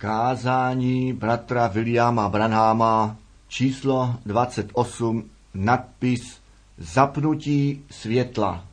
Kázání bratra Williama Branhama, číslo 28, nadpis Zapnutí světla.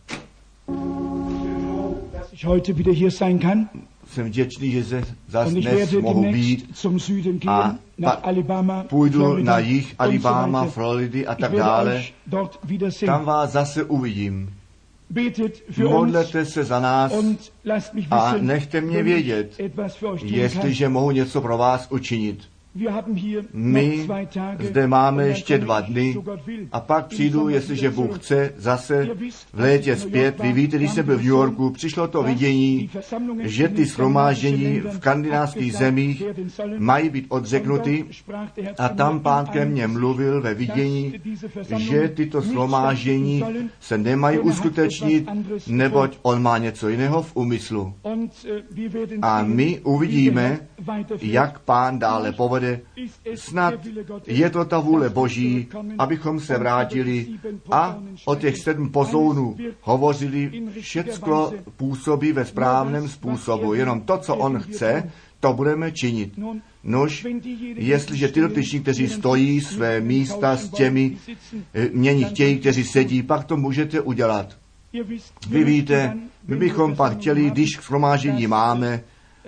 Dass ich heute wieder hier sein kann. Jsem vděčný, že se zase Und ich dnes werde mohu demnächst být zum Süden a gehen, nach Alabama, půjdu Florida na jih Alabama, und so weiter. Floridy a Ich tak werde dále. euch dort wiedersehen. Tam vás zase uvidím. Betet für uns Modlete se za nás und lasst mich a wissen, nechte mě wenn vědět, ich etwas für euch tun kann. jestliže mohu něco pro vás učinit. Wir haben hier noch My 2 Tage zde máme und dann ještě komme 2 ich, dny so Gott will, a pak im přijdu, Sommer jestliže wieder Bůh zurück. chce, zase Ihr wisst, v létě als ich in New zpět. York Vy war, víte, když kam jsem byl v die New Vision, Yorku, přišlo to dass vidění, die Versammlungen že in ty den shromáždění skandinavischen v Ländern skandinávských abgesagt zemích werden sollen. mají být Und odřeknuty dort sprach der Herr a zu tam mir Pán in ke einem mně Gesicht, mluvil ve dass vidění, diese Versammlungen že tyto nicht shromáždění stattfinden sollen, se nemají denn er hat uskutečnit, etwas anderes neboť vor. on má něco jiného v úmyslu. Und wir werden A sehen, my wie der uvidíme, Herr weiterführt. jak Pán dále povede. Ist es Snad der Wille Gottes, je to ta vůle dass wir Boží, zurückkommen abychom se und vrátili über die 7 a Posaunen o těch sprechen. 7 pozounů Alles wird hovořili, in richtiger všecko Weise. působí ve správném Nur das, způsobu. was er Jenom to, co will, on werden wir chce, tun. to budeme činit. Nun, Nož, wenn diejenigen, jestliže ty dotyční, kteří stojí své místa s těmi, mění chtějí, kteří sedí, pak to můžete udělat. Vy víte, my bychom pak chtěli, když shromáždění máme,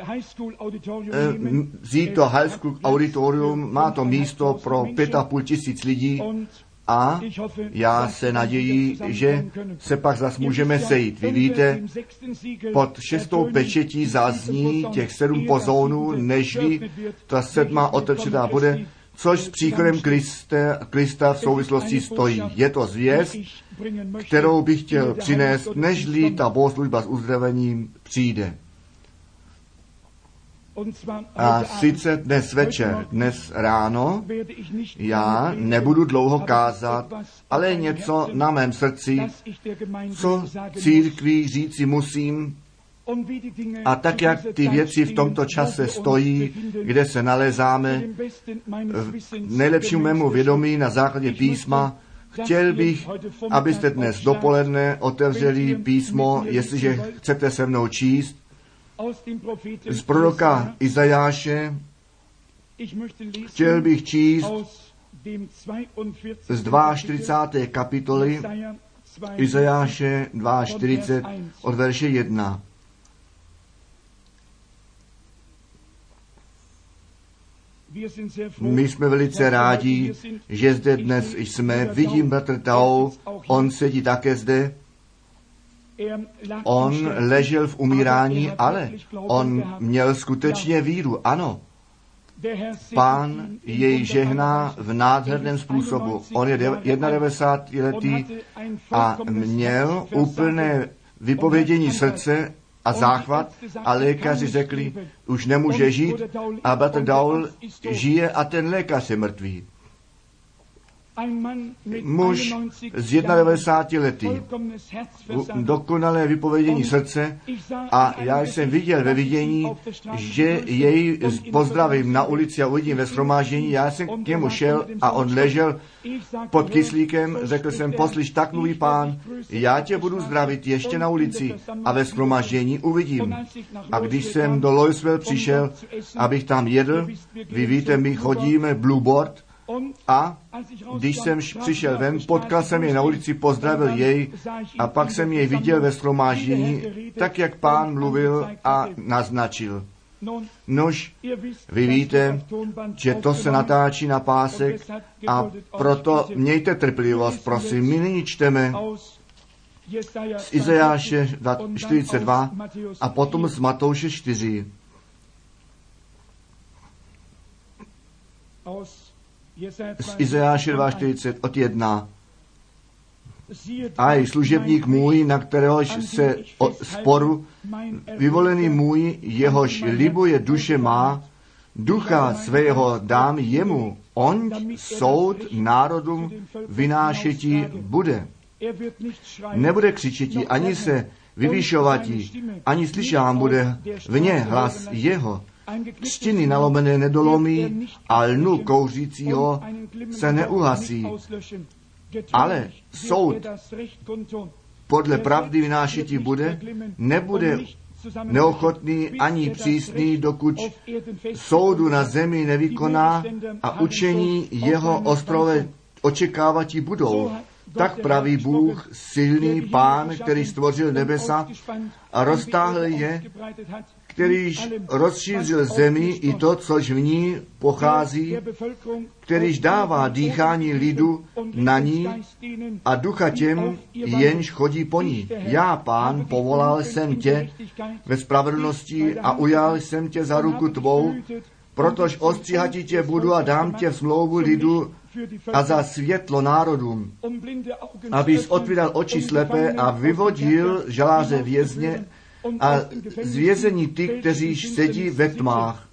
vzít to High School auditorium, má to místo pro 5,5 tisíc lidí a já se naději, že se pak zase můžeme sejít. Vy víte, pod 6. pečetí zazní těch 7 pozounů, nežli ta 7. otevřená bude, což s příchodem Krista v souvislosti stojí. Je to zvěst, kterou bych chtěl přinést, nežli ta bohoslužba s uzdravením přijde. A sice dnes večer, dnes ráno, já nebudu dlouho kázat, ale něco na mém srdci, co církvi říci musím, a tak, jak ty věci v tomto čase stojí, kde se nalézáme, v nejlepším mému vědomí na základě písma, chtěl bych, abyste dnes dopoledne otevřeli písmo, jestliže chcete se mnou číst, z proroka Izajáše. Chtěl bych číst z 42. kapitoly Izajáše 42 od verše 1. My jsme velice rádi, že zde dnes jsme. Vidím bratr Tau, on sedí také zde. On ležel v umírání, ale on měl skutečně víru, ano. Pán jej žehná v nádherném způsobu. On je 91letý a měl úplné vypovědění srdce a záchvat a lékaři řekli, už nemůže žít a bratr Daul žije a ten lékař je mrtvý. Muž z 91 lety, dokonalé vypovědění srdce a já jsem viděl ve vidění, že jej pozdravím na ulici a uvidím ve shromáždění. Já jsem k němu šel a on ležel pod kyslíkem, řekl jsem, poslyš, tak mluví Pán, já tě budu zdravit ještě na ulici a ve shromáždění uvidím. A když jsem do Louisville přišel, abych tam jedl, vy víte, my chodíme Blue Board, a když jsem přišel ven, potkal jsem jej na ulici, pozdravil jej a pak jsem jej viděl ve shromáždění, tak jak Pán mluvil a naznačil. Nož, vy víte, že to se natáčí na pásek a proto mějte trpělivost, prosím. My nyní čteme z Izajáše 42 a potom z Matouše 4. Z Izajáše 2:40 od 1. A služebník můj, na kteréhož se sporu, vyvolený můj, jehož libuje duše má, ducha svého dám jemu, on soud národům vynášetí bude. Nebude křičetí, ani se vyvyšovatí, ani slyšán bude v ně hlas jeho. Křtiny nalomené nedolomí a lnu kouřícího se neuhasí. Ale soud podle pravdy vynášetí bude, nebude neochotný ani přísný, dokud soudu na zemi nevykoná a učení jeho ostrové očekávatí budou. Tak praví Bůh, silný Pán, který stvořil nebesa a roztáhl je, kterýž rozšířil zemi i to, což v ní pochází, kterýž dává dýchání lidu na ní a ducha těm, jenž chodí po ní. Já, Pán, povolal jsem tě ve spravedlnosti a ujal jsem tě za ruku tvou, protož ostříhati tě budu a dám tě v smlouvu lidu a za světlo národům, abys otvíral oči slepé a vyvodil žaláře vězně a z vězení ty, kteří sedí ve tmách.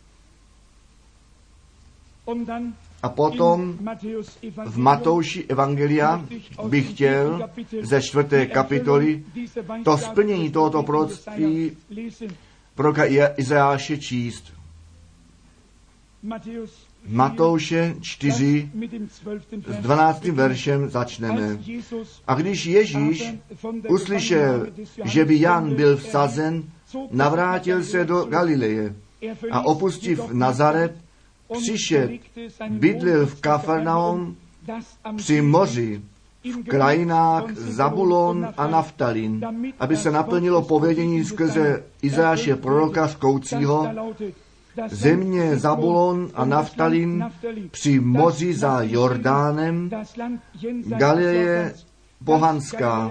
A potom v Matouši evangelia bych chtěl ze 4. kapitoly to splnění tohoto proroctví proroka Izajáše číst. Matouše 4 s 12. veršem začneme. A když Ježíš uslyšel, že by Jan byl vsazen, navrátil se do Galileje a opustiv Nazaret, přišel, bydlel v Kafarnaum při moři, v krajinách Zabulon a Naftalin, aby se naplnilo povědění skrze Izajáše proroka zkoucího, země Zabulon a Naftalin při moři za Jordánem, Galileje pohanská.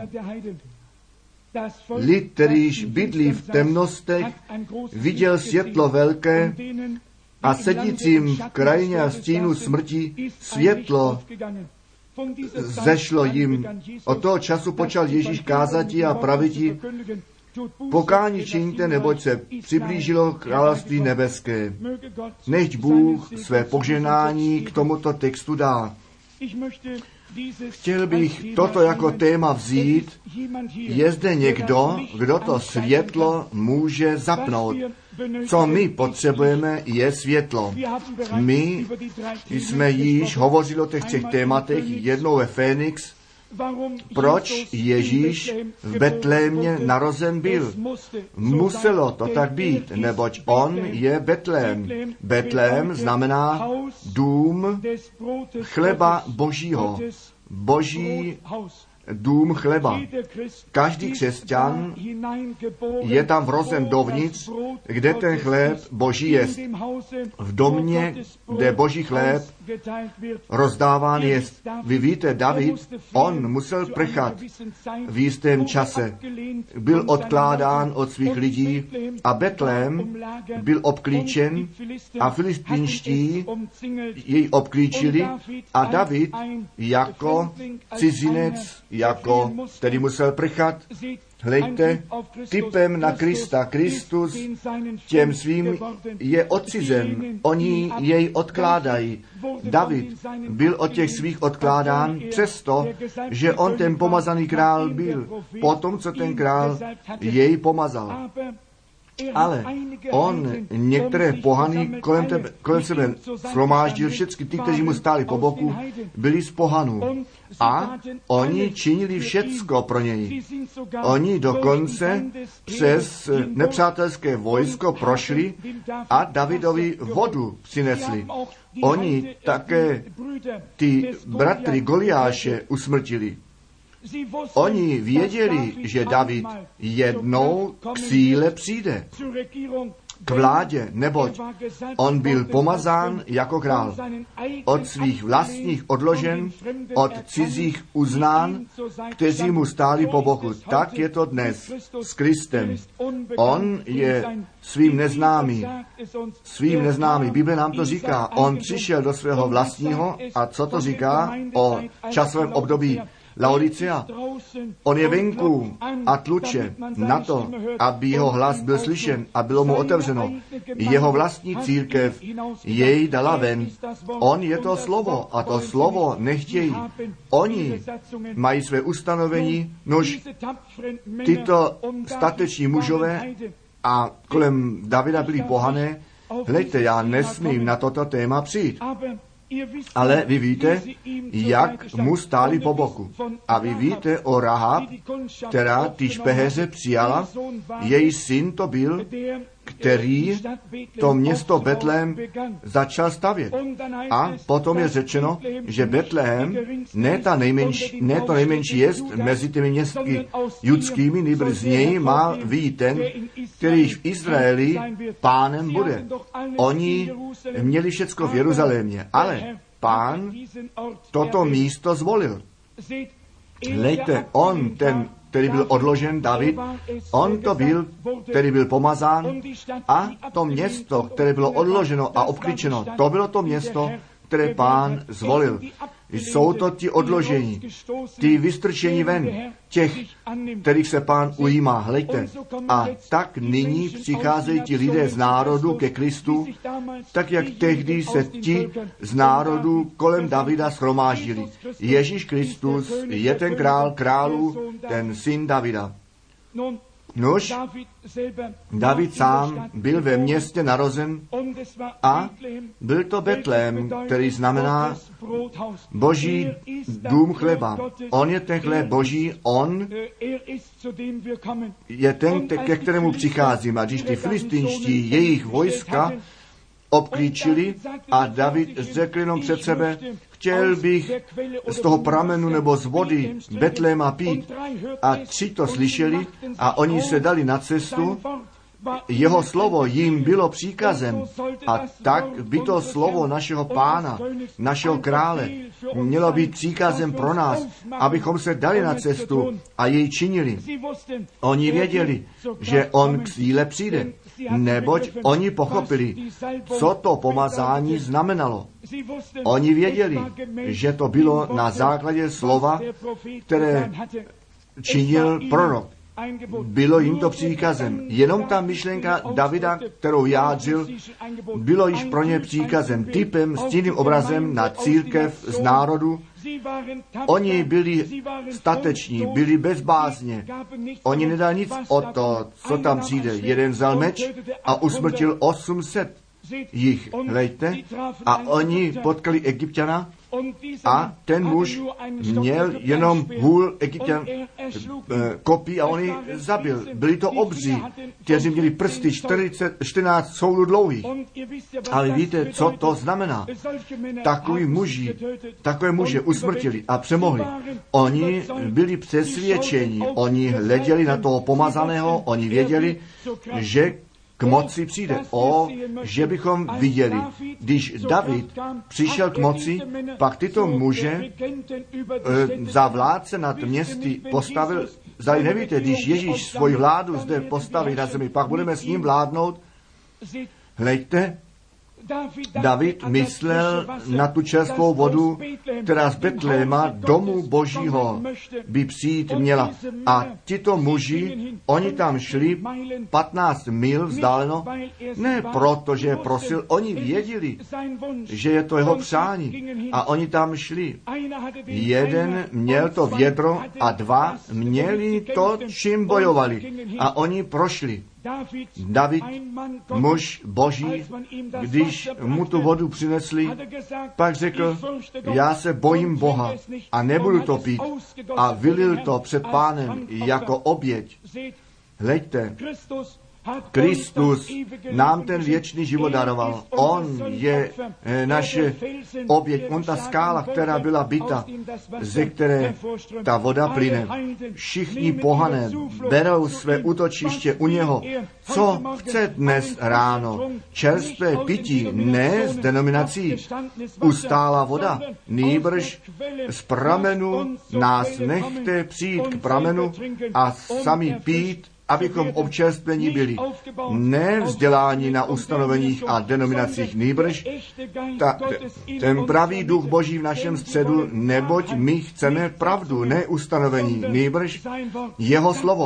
Lid, kterýž bydlí v temnostech, viděl světlo velké a sedícím v krajině a stínu smrti světlo zešlo jim. Od toho času počal Ježíš kázati a praviti, pokání čiňte, neboť se přiblížilo království nebeské. Nechť Bůh své požehnání k tomuto textu dá. Chtěl bych toto jako téma vzít. Je zde někdo, kdo to světlo může zapnout. Co my potřebujeme, je světlo. My jsme již hovořili o těch 3 tématech, jednou ve Fénix, proč Ježíš v Betlémě narozen byl. Muselo to tak být, neboť on je Betlém. Betlém znamená dům chleba Božího. Boží dům chleba. Každý křesťan je tam vrozen dovnitř, kde ten chléb Boží jest. V domě, kde Boží chléb rozdáván jest. Vy víte, David, on musel prchat v jistém čase. Byl odkládán od svých lidí a Betlém byl obklíčen a filistínští jej obklíčili a David jako cizinec, který musel prchat. Hleďte, typem na Krista. Kristus těm svým je odcizen. Oni jej odkládají. David byl od těch svých odkládán přesto, že on ten pomazaný král byl. Potom, co ten král jej pomazal. Ale on některé pohany kolem sebe shromáždil, všechny ty, kteří mu stáli po boku, byli z pohanů. A oni činili všecko pro něj. Oni dokonce přes nepřátelské vojsko prošli a Davidovi vodu přinesli. Oni také ty bratry Goliáše usmrtili. Oni věděli, že David jednou k síle přijde, k vládě, neboť on byl pomazán jako král. Od svých vlastních odložen, od cizích uznán, kteří mu stáli po boku. Tak je to dnes s Kristem. On je svým neznámý. Bible nám to říká. On přišel do svého vlastního a co to říká o časovém období Laodicea. On je venku a tluče na to, aby jeho hlas byl slyšen a bylo mu otevřeno. Jeho vlastní církev jej dala ven. On je to slovo a to slovo nechtějí. Oni mají své ustanovení, nož tyto stateční mužové a kolem Davida byli pohané. Hleďte, já nesmím na toto téma přijít. Ale vy víte, jak mu stáli po boku. A vy víte o Rahab, která ty špeheře přijala, její syn to byl, který to město Betlém začal stavět. A potom je řečeno, že Betlém ne to nejmenší jest mezi těmi městky judskými, nýbrž z něj má vyjít ten, který v Izraeli pánem bude. Oni měli všecko v Jeruzalémě, ale Pán toto místo zvolil. Hlejte, on, ten, který byl odložen, David, on to byl, který byl pomazán, a to město, které bylo odloženo a obklíčeno, to bylo to město, které Pán zvolil. Jsou to ti odložení, ty vystrčení ven, těch, kterých se Pán ujímá. Hlejte. A tak nyní přicházejí ti lidé z národu ke Kristu, tak jak tehdy se ti z národu kolem Davida shromáždili. Ježíš Kristus je ten král králů, ten syn Davida. Nož, David sám byl ve městě narozen a byl to Betlém, který znamená Boží dům chleba. On je ten chléb Boží, on je ten, ke kterému přicházím. A když ty filistinští jejich vojska obklíčili a David řekl jenom před sebe, chtěl bych z toho pramenu nebo z vody Betléma pít. A 3 to slyšeli a oni se dali na cestu. Jeho slovo jim bylo příkazem. A tak by to slovo našeho Pána, našeho krále, mělo být příkazem pro nás, abychom se dali na cestu a jej činili. Oni věděli, že on k síle přijde, neboť oni pochopili, co to pomazání znamenalo. Oni věděli, že to bylo na základě slova, které činil prorok. Bylo jim to příkazem. Jenom ta myšlenka Davida, kterou jádřil, bylo již pro ně příkazem, typem, stínným obrazem na církev z národu. Oni byli stateční, byli bez bázně. Oni nedali nic o to, co tam přijde. Jeden vzal meč a usmrtil 800 jich, hlejte, a oni potkali Egypťana a ten muž měl jenom hůl Egypťan kopí a on ji zabil. Byli to obří, kteří měli prsty 14 soudů dlouhých. Ale víte, co to znamená? Takové muže usmrtili a přemohli. Oni byli přesvědčeni, oni hleděli na toho pomazaného, oni věděli, že k moci přijde. Že bychom viděli, když David přišel k moci, pak tyto muže za vládce nad městy postavil. Zdali nevíte, když Ježíš svoji vládu zde postaví na zemi, pak budeme s ním vládnout. Hlejte, David myslel na tu čerstvou vodu, která z Betléma, domu Božího, by přijít měla. A tito muži, oni tam šli 15 mil vzdáleno, ne proto, že je prosil, oni věděli, že je to jeho přání. A oni tam šli. Jeden měl to vědro a 2 měli to, čím bojovali. A oni prošli. David, muž Boží, když mu tu vodu přinesli, pak řekl, já se bojím Boha a nebudu to pít. A vylil to před Pánem jako oběť. Hleďte, Kristus nám ten věčný život daroval. On je naše oběť, on ta skála, která byla bita, ze které ta voda plyne. Všichni pohané berou své útočiště u něho. Co chce dnes ráno? Čerstvé pití, ne z denominací ustálá voda, nýbrž z pramenu nás nechte přijít k pramenu a sami pít, abychom občerstvení byli. Ne vzdělání na ustanoveních a denominacích, nýbrž ten pravý duch Boží v našem středu, neboť my chceme pravdu, ne ustanovení, nýbrž jeho slovo.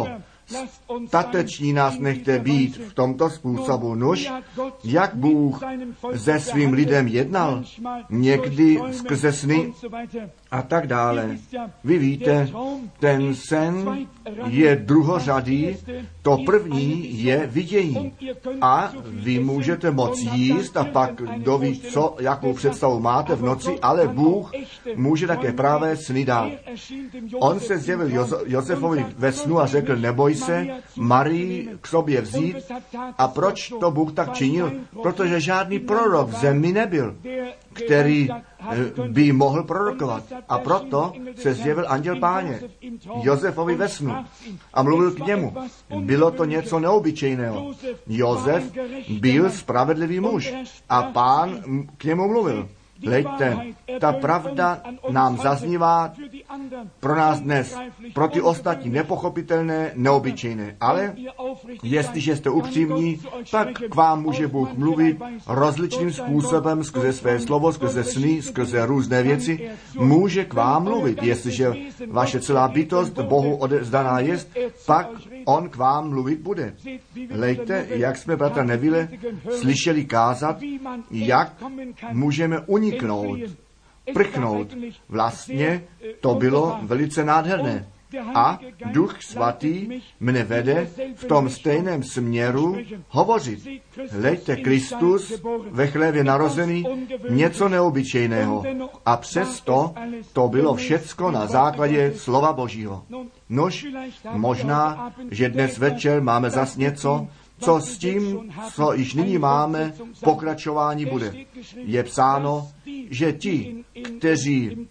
Stateční nás nechte být v tomto způsobu. Nuž, jak Bůh se svým lidem jednal, někdy skrze sny a tak dále. Vy víte, ten sen je druhořadý, to první je vidění. A vy můžete moc jíst a pak kdo ví, co, jakou představu máte v noci, ale Bůh může také pravé sny dát. On se zjevil Josefovi ve snu a řekl, neboj se Marii k sobě vzít. A proč to Bůh tak činil? Protože žádný prorok v zemi nebyl, který by mohl prorokovat. A proto se zjevil anděl Páně Josefovi ve snu a mluvil k němu. Bylo to něco neobyčejného. Josef byl spravedlivý muž a Pán k němu mluvil. Hleďte, ta pravda nám zaznívá pro nás dnes, pro ty ostatní nepochopitelné, neobyčejné. Ale jestliže jste upřímní, tak k vám může Bůh mluvit rozličným způsobem skrze své slovo, skrze sny, skrze různé věci. Může k vám mluvit. Jestliže vaše celá bytost Bohu odevzdaná jest, pak on k vám mluvit bude. Hleďte, jak jsme bratra Neville slyšeli kázat, jak můžeme uniknout, prchnout. Vlastně to bylo velice nádherné. A Duch Svatý mne vede v tom stejném směru hovořit. Hleďte, Kristus ve chlévě narozený, něco neobyčejného. A přesto to bylo všecko na základě slova Božího. Nož, možná, že dnes večer máme zas něco, co s tím, co již nyní máme, pokračování bude. Je psáno, že ti, kteří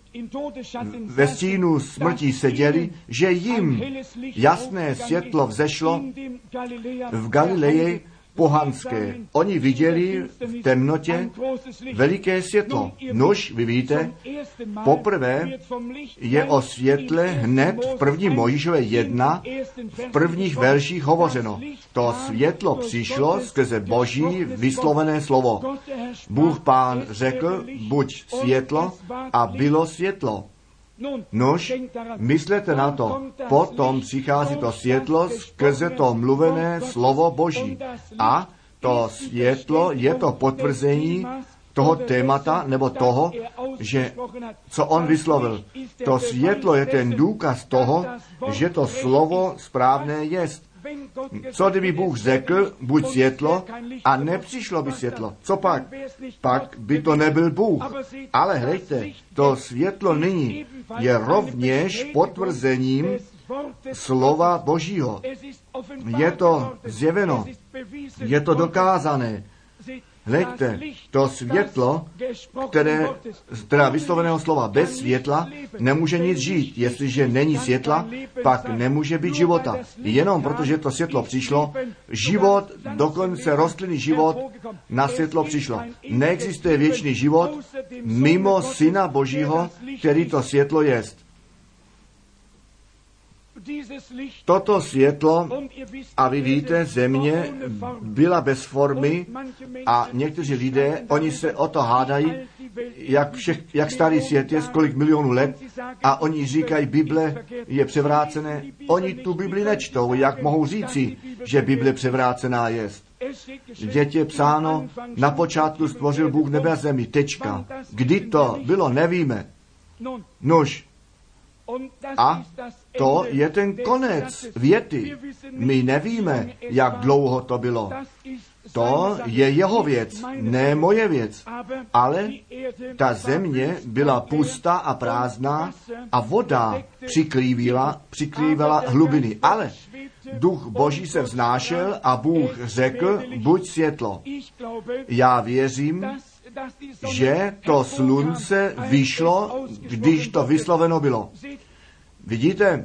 ve stínu smrti seděli, že jim jasné světlo vzešlo v Galileji pohanské. Oni viděli v temnotě veliké světlo. Nož, vy víte, poprvé je o světle hned v první Mojžíšové 1 v prvních verších hovořeno. To světlo přišlo skrze Boží vyslovené slovo. Bůh Pán řekl, buď světlo, a bylo světlo. Nož, myslete na to, potom přichází to světlo skrze to mluvené slovo Boží. A to světlo je to potvrzení toho témata, nebo toho, že co on vyslovil. To světlo je ten důkaz toho, že to slovo správné jest. Co kdyby Bůh řekl, buď světlo, a nepřišlo by světlo? Co pak? Pak by to nebyl Bůh. Ale hleďte, to světlo nyní je rovněž potvrzením slova Božího. Je to zjeveno, je to dokázané. Hleďte, to světlo, které teda vysloveného slova bez světla nemůže nic žít. Jestliže není světla, pak nemůže být života. Jenom protože to světlo přišlo, život, dokonce rostlinný život na světlo přišlo. Neexistuje věčný život mimo Syna Božího, který to světlo jest. Toto světlo, a vy víte, země byla bez formy a někteří lidé, oni se o to hádají, jak starý svět je, kolik milionů let, a oni říkají, Bible je převrácené. Oni tu Bibli nečtou, jak mohou říci, že Bible převrácená jest. Vždyť je psáno, na počátku stvořil Bůh nebe a zemi, tečka. Kdy to bylo, nevíme. Nož, a to je ten konec věty. My nevíme, jak dlouho to bylo. To je jeho věc, ne moje věc. Ale ta země byla pustá a prázdná a voda přikrývala hlubiny. Ale Duch Boží se vznášel a Bůh řekl, buď světlo. Já věřím, že to slunce vyšlo, když to vysloveno bylo. Vidíte,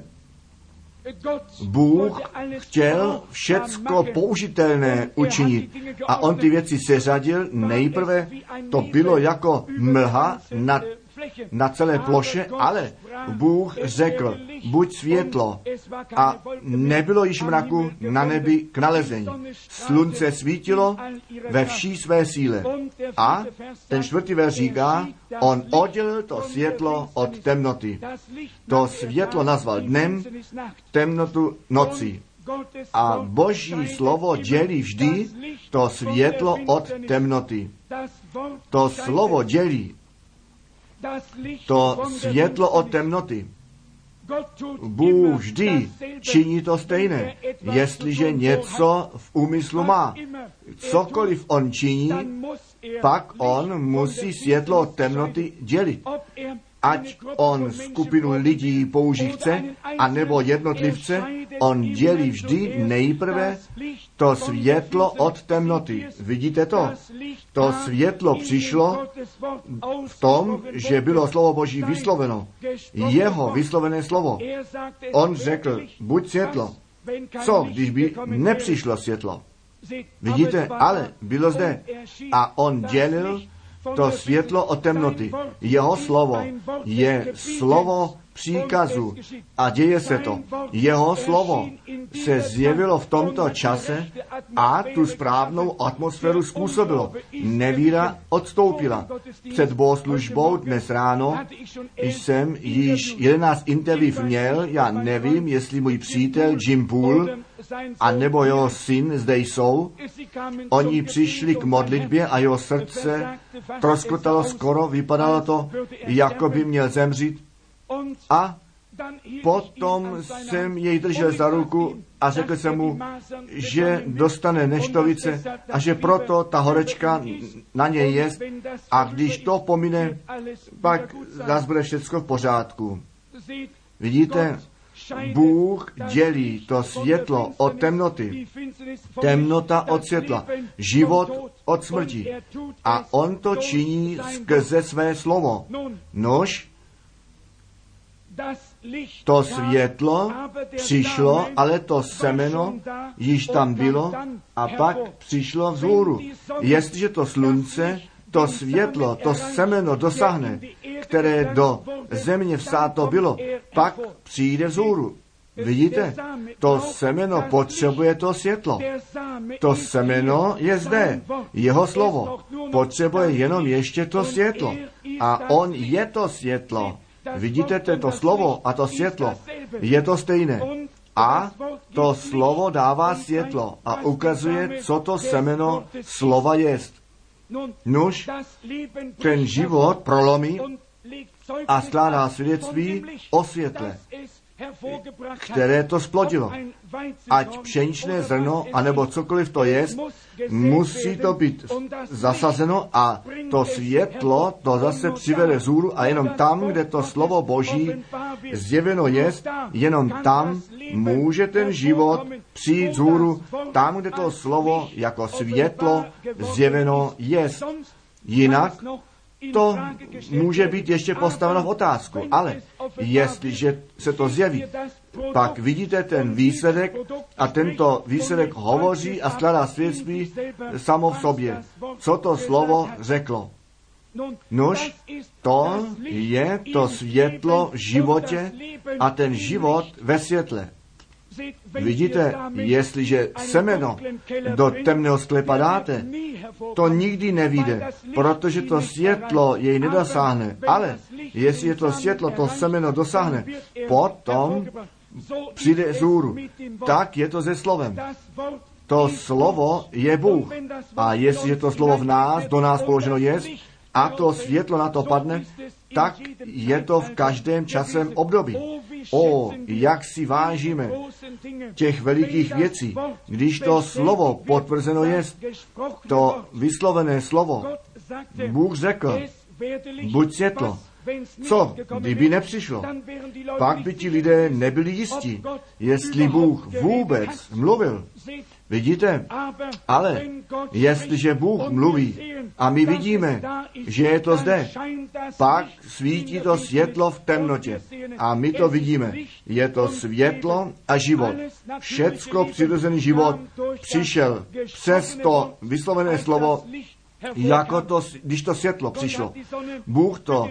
Bůh chtěl všecko použitelné učinit a on ty věci seřadil. Nejprve to bylo jako mlha na celé ploše, ale Bůh řekl, buď světlo, a nebylo již mraku na nebi k nalezení. Slunce svítilo ve vší své síle. A ten 4. verš říká, on oddělil to světlo od temnoty. To světlo nazval dnem, temnotu nocí. A Boží slovo dělí vždy to světlo od temnoty. To slovo dělí to světlo od temnoty. Bůh vždy činí to stejné. Jestliže něco v úmyslu má, cokoliv on činí, pak on musí světlo od temnoty dělit. Ať on skupinu lidí použít chce, anebo jednotlivce, on dělí vždy nejprve to světlo od temnoty. Vidíte to? To světlo přišlo v tom, že bylo slovo Boží vysloveno. Jeho vyslovené slovo. On řekl, buď světlo. Co, když by nepřišlo světlo? Vidíte, ale bylo zde. A on dělil to světlo od temnoty. Jeho slovo je slovo příkazu a děje se to. Jeho slovo se zjevilo v tomto čase a tu správnou atmosféru způsobilo. Nevíra odstoupila. Před bohoslužbou dnes ráno jsem již 11 interview měl, já nevím, jestli můj přítel Jim Poole a nebo jeho syn zde jsou. Oni přišli k modlitbě a jeho srdce troskotalo skoro, vypadalo to, jako by měl zemřít. A potom jsem jej držel za ruku a řekl jsem mu, že dostane neštovice a že proto ta horečka na něj je a když to pomine, pak zase bude všechno v pořádku. Vidíte, Bůh dělí to světlo od temnoty, temnota od světla, život od smrti. A on to činí skrze své slovo. Nož, to světlo přišlo, ale to semeno již tam bylo a pak přišlo vzhůru. Jestliže to slunce, to světlo, to semeno dosáhne, které do země vsáto bylo, pak přijde vzhůru. Vidíte, to semeno potřebuje to světlo. To semeno je zde. Jeho slovo potřebuje jenom ještě to světlo. A on je to světlo. Vidíte, to slovo a to světlo je to stejné. A to slovo dává světlo a ukazuje, co to semeno slova jest. Nuž, ten život prolomí a skládá svědectví o světle, které to splodilo. Ať pšeničné zrno, anebo cokoliv to je, musí to být zasazeno a to světlo to zase přivede vzhůru a jenom tam, kde to slovo Boží zjeveno je, jenom tam může ten život přijít vzhůru, tam, kde to slovo jako světlo zjeveno je. Jinak to může být ještě postaveno v otázku, ale jestliže se to zjeví, pak vidíte ten výsledek a tento výsledek hovoří a skládá svědectví samo v sobě. Co to slovo řeklo? Nož, to je to světlo v životě a ten život ve světle. Vidíte, jestliže semeno do temného sklepa dáte, to nikdy nevyjde, protože to světlo jej nedosáhne. Ale jestli to světlo, to semeno dosáhne, potom přijde vzhůru. Tak je to se slovem. To slovo je Bůh. A jestliže to slovo v nás, do nás položeno je, a to světlo na to padne, tak je to v každém časem období. Jak si vážíme těch velikých věcí, když to slovo potvrzeno je, to vyslovené slovo, Bůh řekl, buď světlo. Co, kdyby nepřišlo? Pak by ti lidé nebyli jistí, jestli Bůh vůbec mluvil. Vidíte? Ale jestliže Bůh mluví a my vidíme, že je to zde, pak svítí to světlo v temnotě. A my to vidíme. Je to světlo a život. Všecko přirozený život přišel přes to vyslovené slovo, jako to, když to světlo přišlo. Bůh to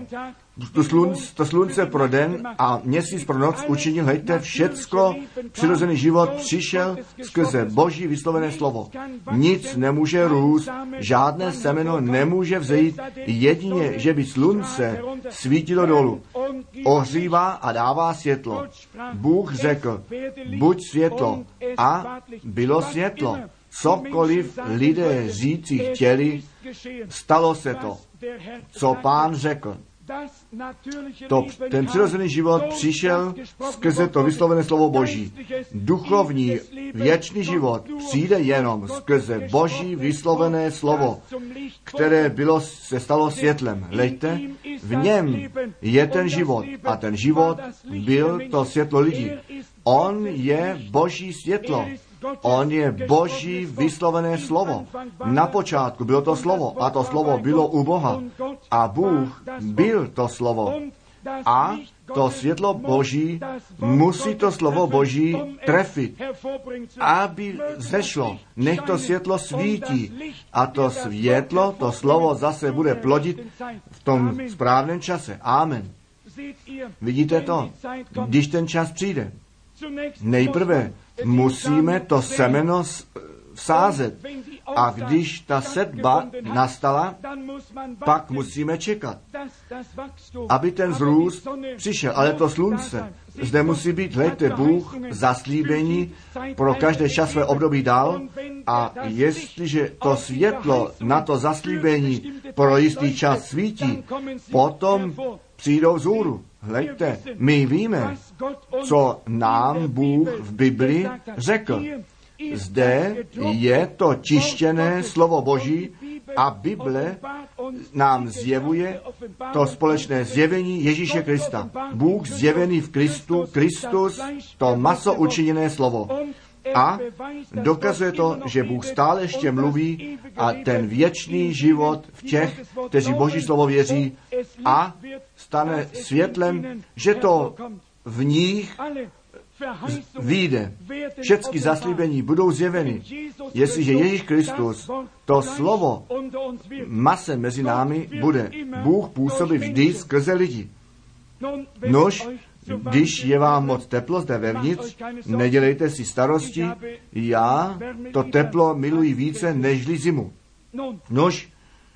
slunce pro den a měsíc pro noc učinil, hejte, všecko přirozený život přišel skrze Boží vyslovené slovo. Nic nemůže růst, žádné semeno nemůže vzejít, jedině, že by slunce svítilo dolů. ohřívá a dává světlo. Bůh řekl, buď světlo, a bylo světlo. Cokoliv lidé říci chtěli, stalo se to, co Pán řekl. Ten přirozený život přišel skrze to vyslovené slovo Boží. Duchovní věčný život přijde jenom skrze Boží vyslovené slovo, které se stalo světlem. Hleďte, v něm je ten život a ten život byl to světlo lidí. On je Boží světlo. On je Boží vyslovené slovo. Na počátku bylo to slovo a to slovo bylo u Boha. A Bůh byl to slovo. A to světlo Boží musí to slovo Boží trefit, aby zešlo. Nech to světlo svítí. A to světlo, to slovo zase bude plodit v tom správném čase. Amen. Vidíte to? Když ten čas přijde, nejprve musíme to semeno vsázet. A když ta setba nastala, pak musíme čekat, aby ten vzrůst přišel. Ale to slunce zde musí být, hleďte, Bůh zaslíbení pro každé časové období dal, a jestliže to světlo na to zaslíbení pro jistý čas svítí, potom přijdou vzhůru. Hleďte, my víme, co nám Bůh v Bibli řekl. Zde je to čištěné slovo Boží a Bible nám zjevuje to společné zjevení Ježíše Krista. Bůh zjevený v Kristu, Kristus, to maso učiněné slovo. A dokazuje to, že Bůh stále ještě mluví a ten věčný život v těch, kteří Boží slovo věří, a stane světlem, že to v nich vyjde. Všechny zaslíbení budou zjeveny. Jestliže Ježíš Kristus, to slovo masem mezi námi bude. Bůh působí vždy skrze lidi. Nož, když je vám moc teplo zde vevnitř, nedělejte si starosti, já to teplo miluji více nežli zimu. Nož,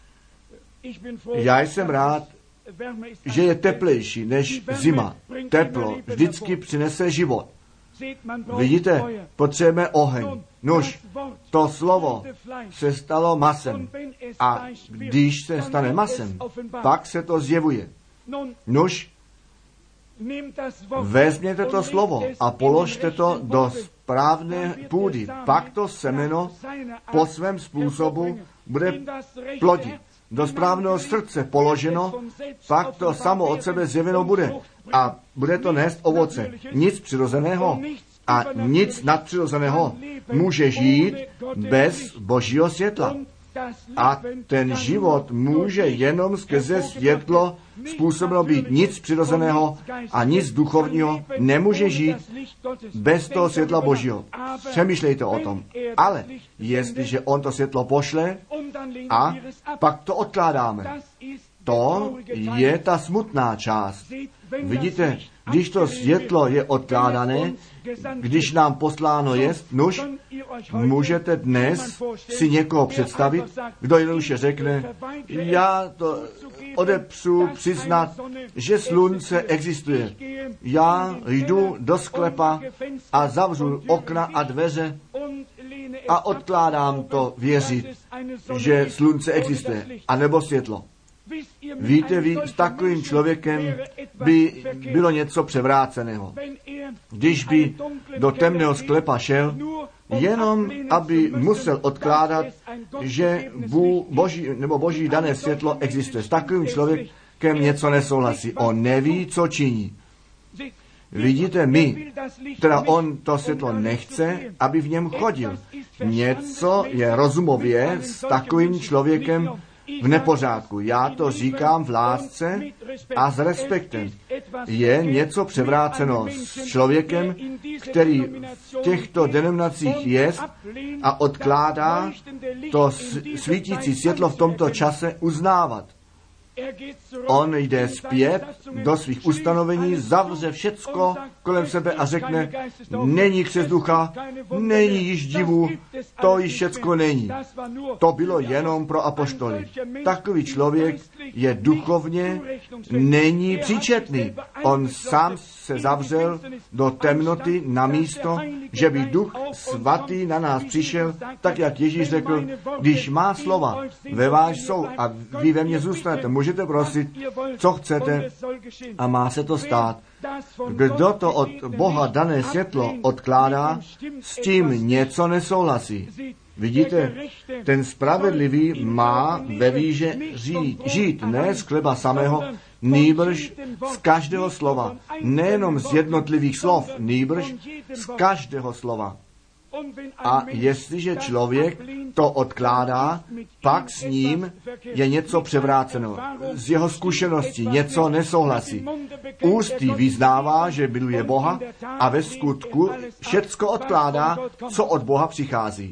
já jsem rád, že je teplejší než zima. Teplo vždycky přinese život. Vidíte, potřebujeme oheň. Nož, to slovo se stalo masem. A když se stane masem, pak se to zjevuje. Nož, vezměte to slovo a položte to do správné půdy. Pak to semeno po svém způsobu bude plodit. Do správného srdce položeno, pak to samo od sebe zjeveno bude. A bude to nést ovoce. Nic přirozeného a nic nadpřirozeného může žít bez Božího světla. A ten život může jenom skrze světlo způsobeno být. Nic přirozeného a nic duchovního nemůže žít bez toho světla Božího. Přemýšlejte o tom. Ale jestliže on to světlo pošle a pak to odkládáme, to je ta smutná část. Vidíte, když to světlo je odkládané, když nám posláno jest, nuž, můžete dnes si někoho představit, kdo jednoduše řekne, já to odepřu přiznat, že slunce existuje. Já jdu do sklepa a zavřu okna a dveře a odkládám to věřit, že slunce existuje, anebo světlo. Víte, s takovým člověkem by bylo něco převráceného. Když by do temného sklepa šel, jenom aby musel odkládat, že boží dané světlo existuje. S takovým člověkem něco nesouhlasí. On neví, co činí. Vidíte, teda on to světlo nechce, aby v něm chodil. Něco je rozumově s takovým člověkem v nepořádku. Já to říkám v lásce a s respektem. Je něco převráceno s člověkem, který v těchto denominacích je a odkládá to svítící světlo v tomto čase uznávat. On jde zpět do svých ustanovení, zavře všecko kolem sebe a řekne, není křest ducha, není již divu, to již všecko není. To bylo jenom pro apoštoly. Takový člověk je duchovně, není příčetný. On sám se zavřel do temnoty na místo, že by Duch Svatý na nás přišel, tak jak Ježíš řekl, když má slova ve vás jsou a vy ve mně zůstanete, můžete prosit, co chcete a má se to stát. Kdo to od Boha dané světlo odkládá, s tím něco nesouhlasí. Vidíte, ten spravedlivý má ve víře žít ne z chleba samého, nýbrž z každého slova. Nejenom z jednotlivých slov, nýbrž z každého slova. A jestliže člověk to odkládá, pak s ním je něco převráceno. Z jeho zkušeností něco nesouhlasí. Ústy vyznává, že miluje Boha a ve skutku všecko odkládá, co od Boha přichází.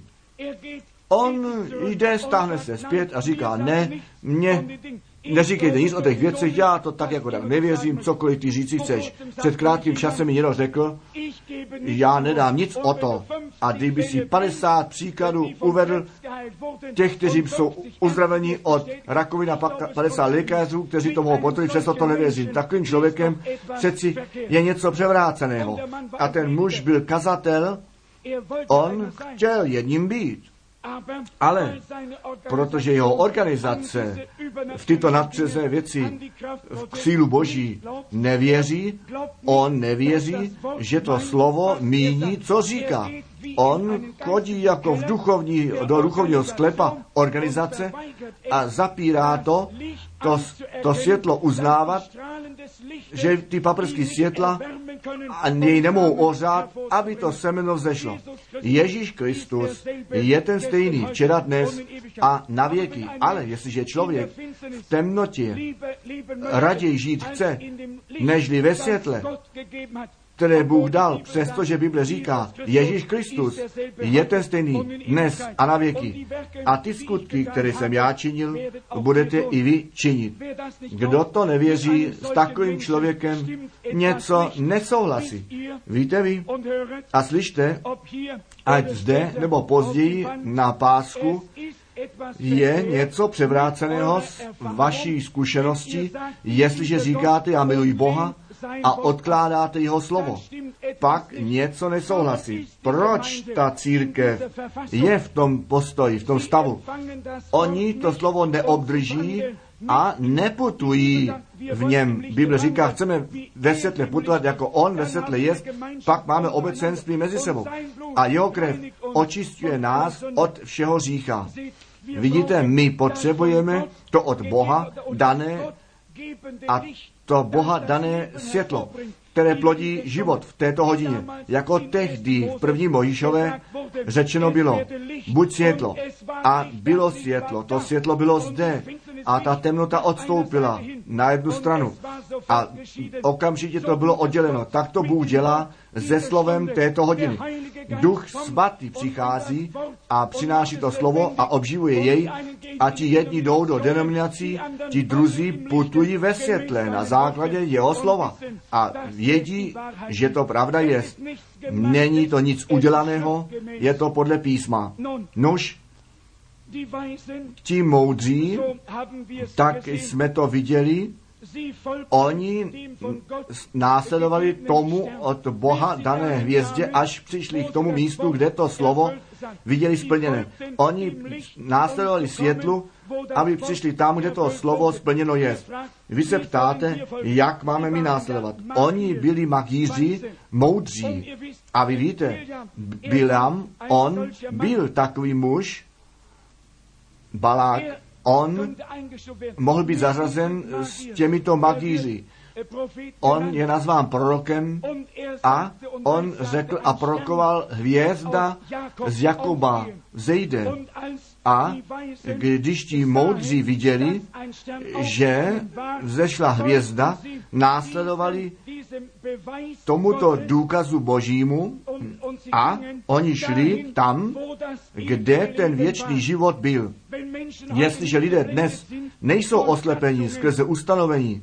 On jde, stáhne se zpět a říká, ne, neříkejte nic o těch věcech, já to tak jako tak nevěřím, cokoliv ty říci chceš. Před krátkým časem mi někdo řekl, já nedám nic o to. A kdyby si 50 příkladů uvedl těch, kteří jsou uzdraveni od rakoviny a 50 lékařů, kteří to mohou potvrdit, přesto to nevěřím. Takovým člověkem přeci je něco převráceného. A ten muž byl kazatel, on chtěl jedním být. Ale protože jeho organizace v tyto nadpřesné věci v sílu Boží nevěří, on nevěří, že to slovo míní, co říká. On chodí jako do duchovního sklepa organizace a zapírá to světlo uznávat, že ty paprsky světla a něj nemohou ohřát, aby to semeno vzešlo. Ježíš Kristus je ten stejný včera, dnes a na věky. Ale jestliže člověk v temnotě raději žít chce, nežli ve světle, které Bůh dal, přestože Bible říká, Ježíš Kristus je ten stejný dnes a na věky. A ty skutky, které jsem já činil, budete i vy činit. Kdo to nevěří, s takovým člověkem něco nesouhlasí. Víte vy? A slyšte, ať zde nebo později na pásku je něco převráceného z vaší zkušenosti, jestliže říkáte, já miluji Boha, a odkládáte jeho slovo, pak něco nesouhlasí. Proč ta církev je v tom postoji, v tom stavu? Oni to slovo neobdrží a neputují v něm. Bible říká, chceme ve světle putovat, jako on ve světle je, pak máme obecenství mezi sebou. A jeho krev očistuje nás od všeho hřícha. Vidíte, my potřebujeme to od Boha dané a to Boha dané světlo, které plodí život v této hodině. Jako tehdy v první Mojžíšové řečeno bylo, buď světlo. A bylo světlo. To světlo bylo zde. A ta temnota odstoupila na jednu stranu. A okamžitě to bylo odděleno. Tak to Bůh dělá se slovem této hodiny. Duch Svatý přichází a přináší to slovo a obživuje jej a ti jedni jdou do denominací, ti druzí putují ve světle na základě jeho slova a vědí, že to pravda je. Není to nic udělaného, je to podle písma. Nož, ti moudří, tak jsme to viděli, oni následovali tomu od Boha dané hvězdě, až přišli k tomu místu, kde to slovo viděli splněné. Oni následovali světlu, aby přišli tam, kde to slovo splněno je. Vy se ptáte, jak máme my následovat. Oni byli magíři, moudří. A vy víte, Bileam, on byl takový muž, Balák, on mohl být zařazen s těmito magíři. On je nazván prorokem a on řekl a prorokoval, hvězda z Jakoba vzejde. A když ti moudří viděli, že vzešla hvězda, následovali tomuto důkazu božímu a oni šli tam, kde ten věčný život byl. Jestliže lidé dnes nejsou oslepeni skrze ustanovení,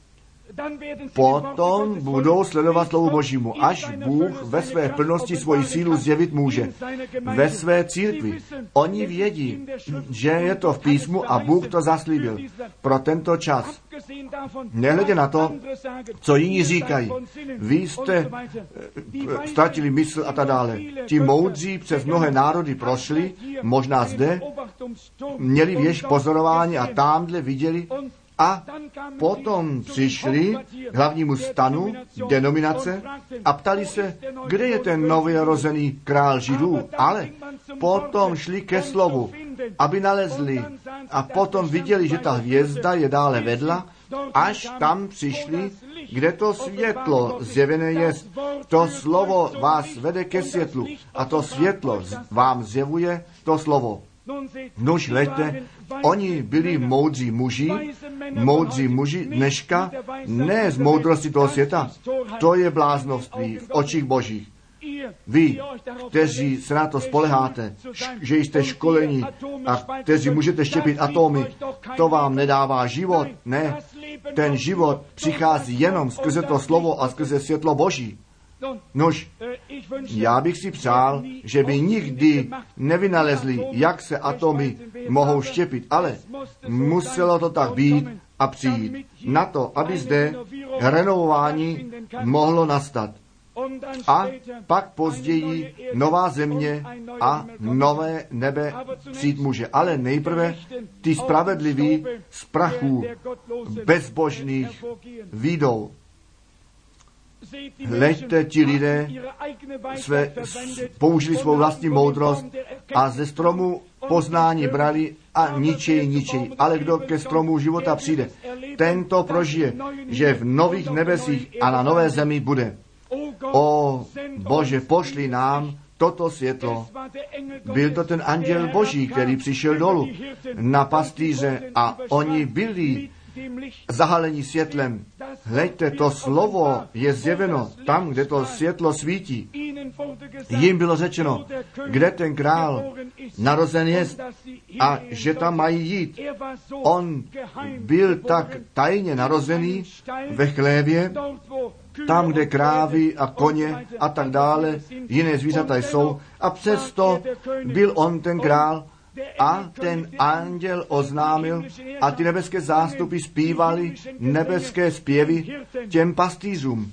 potom budou sledovat slovu Božímu, až Bůh ve své plnosti svoji sílu zjevit může. Ve své církvi. Oni vědí, že je to v písmu a Bůh to zaslíbil pro tento čas. Nehledě na to, co jiní říkají. Vy jste ztratili mysl a tak dále. Ti moudří přes mnohé národy prošli, možná zde, měli věž pozorování a tamhle viděli, a potom přišli k hlavnímu stanu denominace a ptali se, kde je ten novonarozený král Židů. Ale potom šli ke slovu, aby nalezli a potom viděli, že ta hvězda je dále vedla, až tam přišli, kde to světlo zjevené je. To slovo vás vede ke světlu a to světlo vám zjevuje to slovo. Nož hleďte, oni byli moudří muži dneška, ne z moudrosti toho světa, to je bláznovství v očích Božích. Vy, kteří se na to spoleháte, že jste školení a kteří můžete štěpit atomy, to vám nedává život. Ne, ten život přichází jenom skrze to slovo a skrze světlo Boží. Nož, já bych si přál, že by nikdy nevynalezli, jak se atomy mohou štěpit, ale muselo to tak být a přijít na to, aby zde renovování mohlo nastat. A pak později nová země a nové nebe přijít může. Ale nejprve ty spravedliví z prachů bezbožných výjdou. Hleďte, ti lidé použili svou vlastní moudrost a ze stromu poznání brali a ničej. Ale kdo ke stromu života přijde, ten to prožije, že v nových nebesích a na nové zemi bude. O Bože, pošli nám toto světlo. Byl to ten anděl Boží, který přišel dolů na pastýře a oni byli zahalení světlem. Hleďte, to slovo je zjeveno tam, kde to světlo svítí. Jim bylo řečeno, kde ten král narozen je a že tam mají jít. On byl tak tajně narozený ve chlévě, tam, kde krávy a koně a tak dále, jiné zvířata jsou. A přesto byl on ten král a ten anděl oznámil a ty nebeské zástupy zpívali nebeské zpěvy těm pastýřům.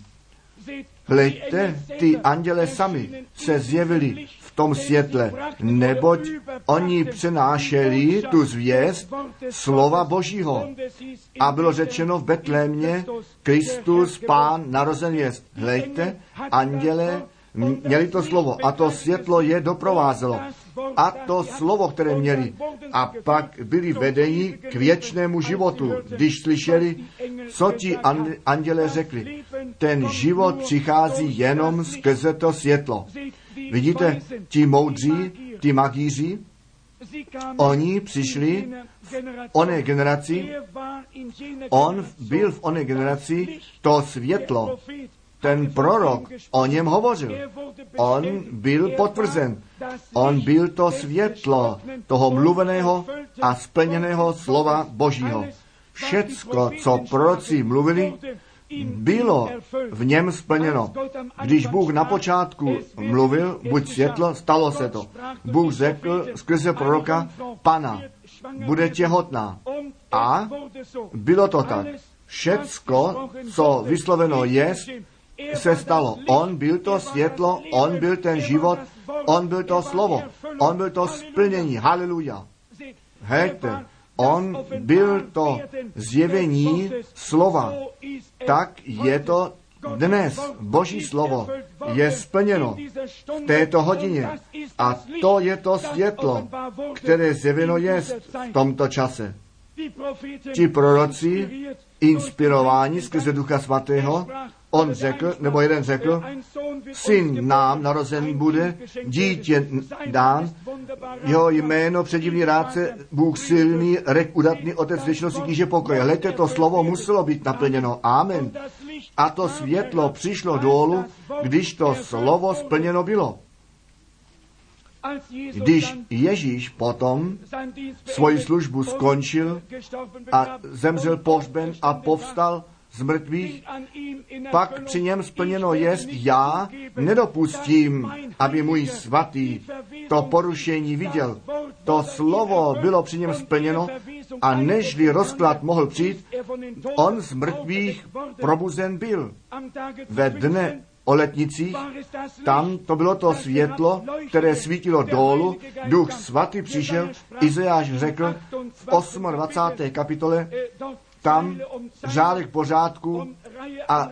Hleďte, ty anděle sami se zjevili v tom světle, neboť oni přenášeli tu zvěst slova Božího. A bylo řečeno v Betlémě, Kristus Pán narozen jest. Hleďte, anděle měli to slovo a to světlo je doprovázelo. A to slovo, které měli. A pak byli vedeni k věčnému životu, když slyšeli, co ti anděle řekli. Ten život přichází jenom skrze to světlo. Vidíte, ti moudří, ti magíři, oni přišli v oné generaci, on byl v oné generaci, to světlo, ten prorok o něm hovořil. On byl potvrzen. On byl to světlo toho mluveného a splněného slova Božího. Všecko, co proroci mluvili, bylo v něm splněno. Když Bůh na počátku mluvil, buď světlo, stalo se to. Bůh řekl skrze proroka, Pana, bude těhotná. A bylo to tak. Všecko, co vysloveno je, se stalo. On byl to světlo, on byl ten život, on byl to slovo, on byl to splnění. Haleluja. Hejte, on byl to zjevení slova. Tak je to dnes. Boží slovo je splněno v této hodině. A to je to světlo, které zjeveno je v tomto čase. Ti proroci, inspirováni skrze Ducha Svatého, on řekl, nebo jeden řekl, syn nám narozen bude, dítě dán, jeho jméno předivný rádce, Bůh silný, rek udatný, otec věčnosti, kníže pokoje. Hleďte, to slovo muselo být naplněno. Amen. A to světlo přišlo dolů, když to slovo splněno bylo. Když Ježíš potom svoji službu skončil a zemřel pohřben a povstal z mrtvých, pak při něm splněno jest, já nedopustím, aby můj svatý to porušení viděl. To slovo bylo při něm splněno a nežli rozklad mohl přijít, on z mrtvých probuzen byl. Ve dne o letnicích, tam to bylo to světlo, které svítilo dolů, Duch Svatý přišel, Izajáš řekl v 28. kapitole, tam řádek pořádku a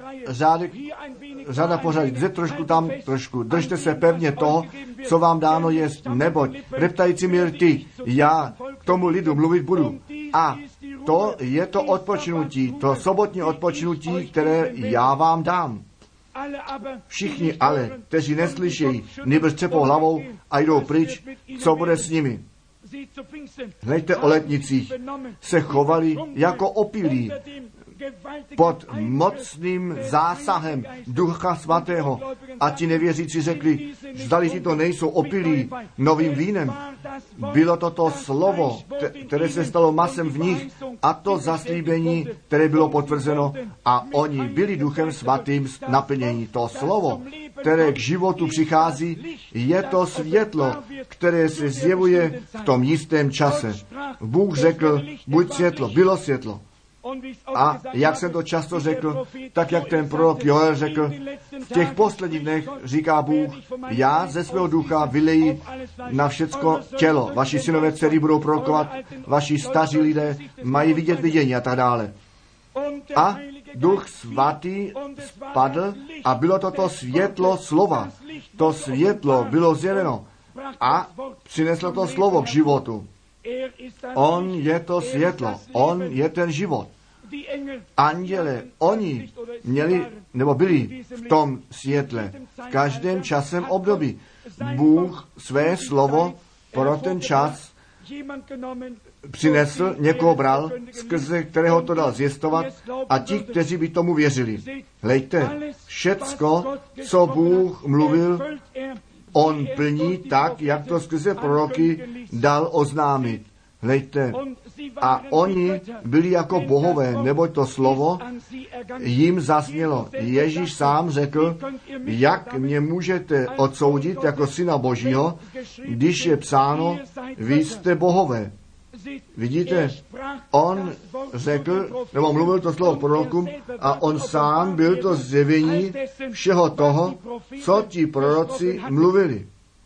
řada pořádku, zde trošku, tam trošku. Držte se pevně toho, co vám dáno jest, neboť reptající mír ty, já k tomu lidu mluvit budu. A to je to odpočinutí, to sobotní odpočinutí, které já vám dám. Všichni ale, kteří neslyšejí, nýbrž třepou hlavou a jdou pryč, co bude s nimi? Hleďte, o letnicích se chovali jako opilí pod mocným zásahem Ducha Svatého a ti nevěřící řekli, zdali ti to nejsou opilí novým vínem. Bylo to slovo, které se stalo masem v nich a to zaslíbení, které bylo potvrzeno a oni byli Duchem Svatým naplnění. To slovo, které k životu přichází, je to světlo, které se zjevuje v tom jistém čase. Bůh řekl, buď světlo, bylo světlo. A jak jsem to často řekl, tak jak ten prorok Joel řekl, v těch posledních dnech říká Bůh, já ze svého ducha vyleji na všecko tělo. Vaši synové dcery budou prorokovat, vaši staří lidé mají vidět vidění a tak dále. A Duch Svatý spadl a bylo to světlo slova. To světlo bylo zjeveno a přineslo to slovo k životu. On je to světlo, on je ten život. Anděle, oni měli, nebo byli v tom světle v každém časem období. Bůh své slovo pro ten čas přinesl, někoho bral, skrze kterého to dal zvěstovat a ti, kteří by tomu věřili. Hleďte, všecko, co Bůh mluvil, on plní tak, jak to skrze proroky dal oznámit. Hleďte, a oni byli jako bohové, neboť to slovo jim zaznělo. Ježíš sám řekl, jak mě můžete odsoudit jako syna Božího, když je psáno, vy jste bohové. Vidíte, on řekl, nebo mluvil to slovo prorokům a on sám byl to zjevení všeho toho, co ti proroci mluvili.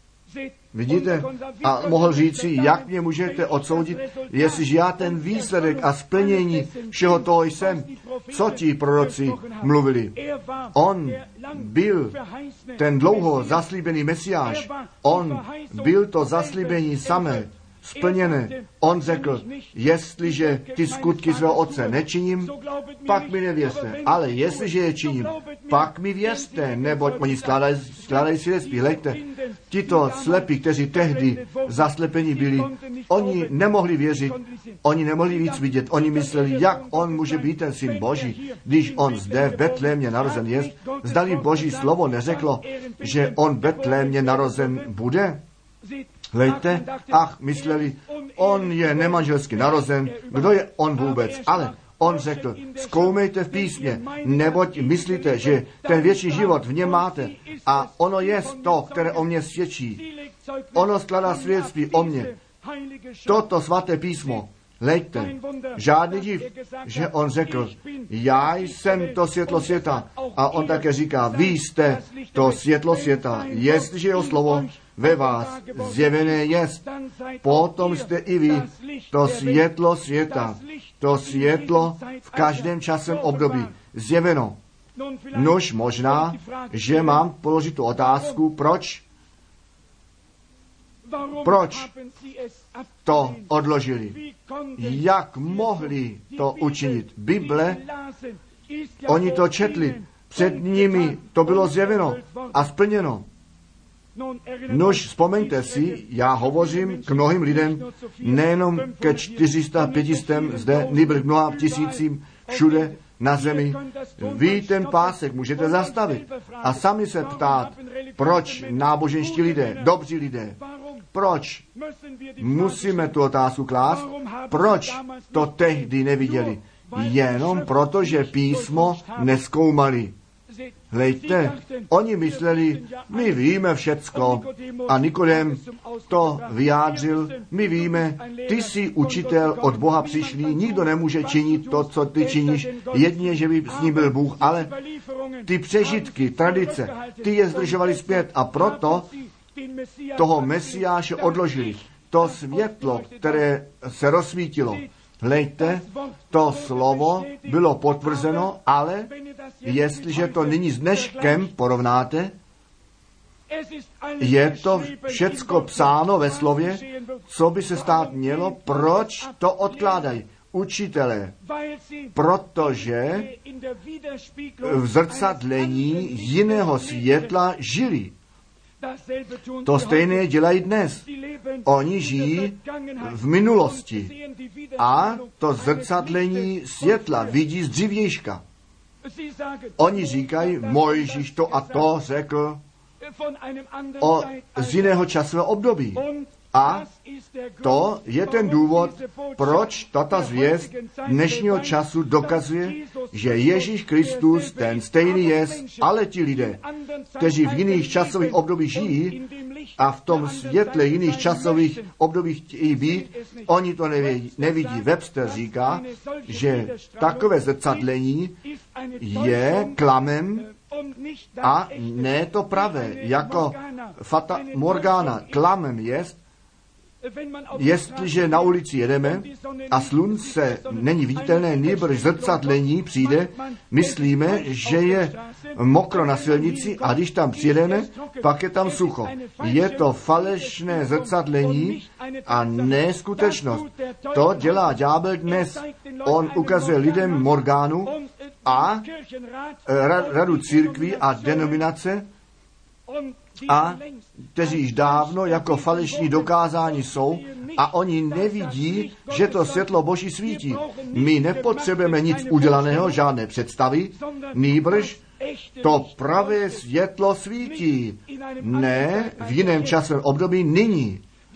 Vidíte? A mohl říci, jak mě můžete odsoudit, jestliže já ten výsledek a splnění všeho toho jsem, co ti proroci mluvili. On byl ten dlouho zaslíbený Mesiáš. On byl to zaslíbení samé, splněné. On řekl, jestliže ty skutky svého otce nečiním, pak mi nevěřte. Ale jestliže je činím, pak mi věřte, neboť oni skládají svědectví. Hleďte, tito slepí, kteří tehdy zaslepení byli, oni nemohli věřit, oni nemohli víc vidět. Oni mysleli, jak on může být ten syn Boží, když on zde v Betlémě narozen jest. Zdali Boží slovo neřeklo, že on v Betlémě narozen bude? Hleďte, mysleli, on je nemanželsky narozen, kdo je on vůbec? Ale on řekl, zkoumejte v písmě, neboť myslíte, že ten věčný život v něm máte. A ono je to, které o mně svědčí. Ono skládá svědectví o mně. Toto svaté písmo. Hleďte, žádný div, že on řekl, já jsem to světlo světa. A on také říká, vy jste to světlo světa. Jestliže jeho slovo ve vás zjevené jest, potom jste i vy to světlo světa. To světlo v každém časem období zjeveno. Nož možná, že mám položit tu otázku, proč to odložili? Jak mohli to učinit? Bible, oni to četli, před nimi to bylo zjeveno a splněno. Nož vzpomeňte si, já hovořím k mnohým lidem, nejenom ke 400, 500 zde, nýbrž mnoha tisícím všude na zemi. Vy ten pásek můžete zastavit a sami se ptát, proč náboženští lidé, dobří lidé, Proč musíme tu otázku klást? Proč to tehdy neviděli? Jenom proto, že písmo nezkoumali. Hlejte, oni mysleli, my víme všecko. A Nikodem to vyjádřil, my víme, ty jsi učitel od Boha přišlý, nikdo nemůže činit to, co ty činíš, jedině, že by s ním byl Bůh, ale ty přežitky, tradice, ty je zdržovali zpět a proto toho Mesiáše odložili. To světlo, které se rozsvítilo. Hlejte, to slovo bylo potvrzeno, ale jestliže to nyní s dneškem porovnáte, je to všecko psáno ve slově, co by se stát mělo, proč to odkládají učitelé, protože v zrcadlení jiného světla žili. To stejné dělají dnes. Oni žijí v minulosti a to zrcadlení světla vidí z dřívějška. Oni říkají, Mojžíš to a to řekl z jiného časového období. A to je ten důvod, proč tato zvěst dnešního času dokazuje, že Ježíš Kristus ten stejný je, ale ti lidé, kteří v jiných časových obdobích žijí a v tom světle jiných časových obdobích chtějí být, oni to nevidí. Webster říká, že takové zrcadlení je klamem a ne to pravé, jako fata morgana. Klamem jest, jestliže na ulici jedeme a slunce není viditelné, nýbrž zrcadlení přijde, myslíme, že je mokro na silnici a když tam přijedeme, pak je tam sucho. Je to falešné zrcadlení a ne skutečnost. To dělá ďábel dnes. On ukazuje lidem morgánu a radu církví a denominace, a kteří již dávno jako falešní dokázání jsou a oni nevidí, že to světlo Boží svítí. My nepotřebujeme nic udělaného, žádné představy, nýbrž to pravé světlo svítí. Ne v jiném časovém období nyní.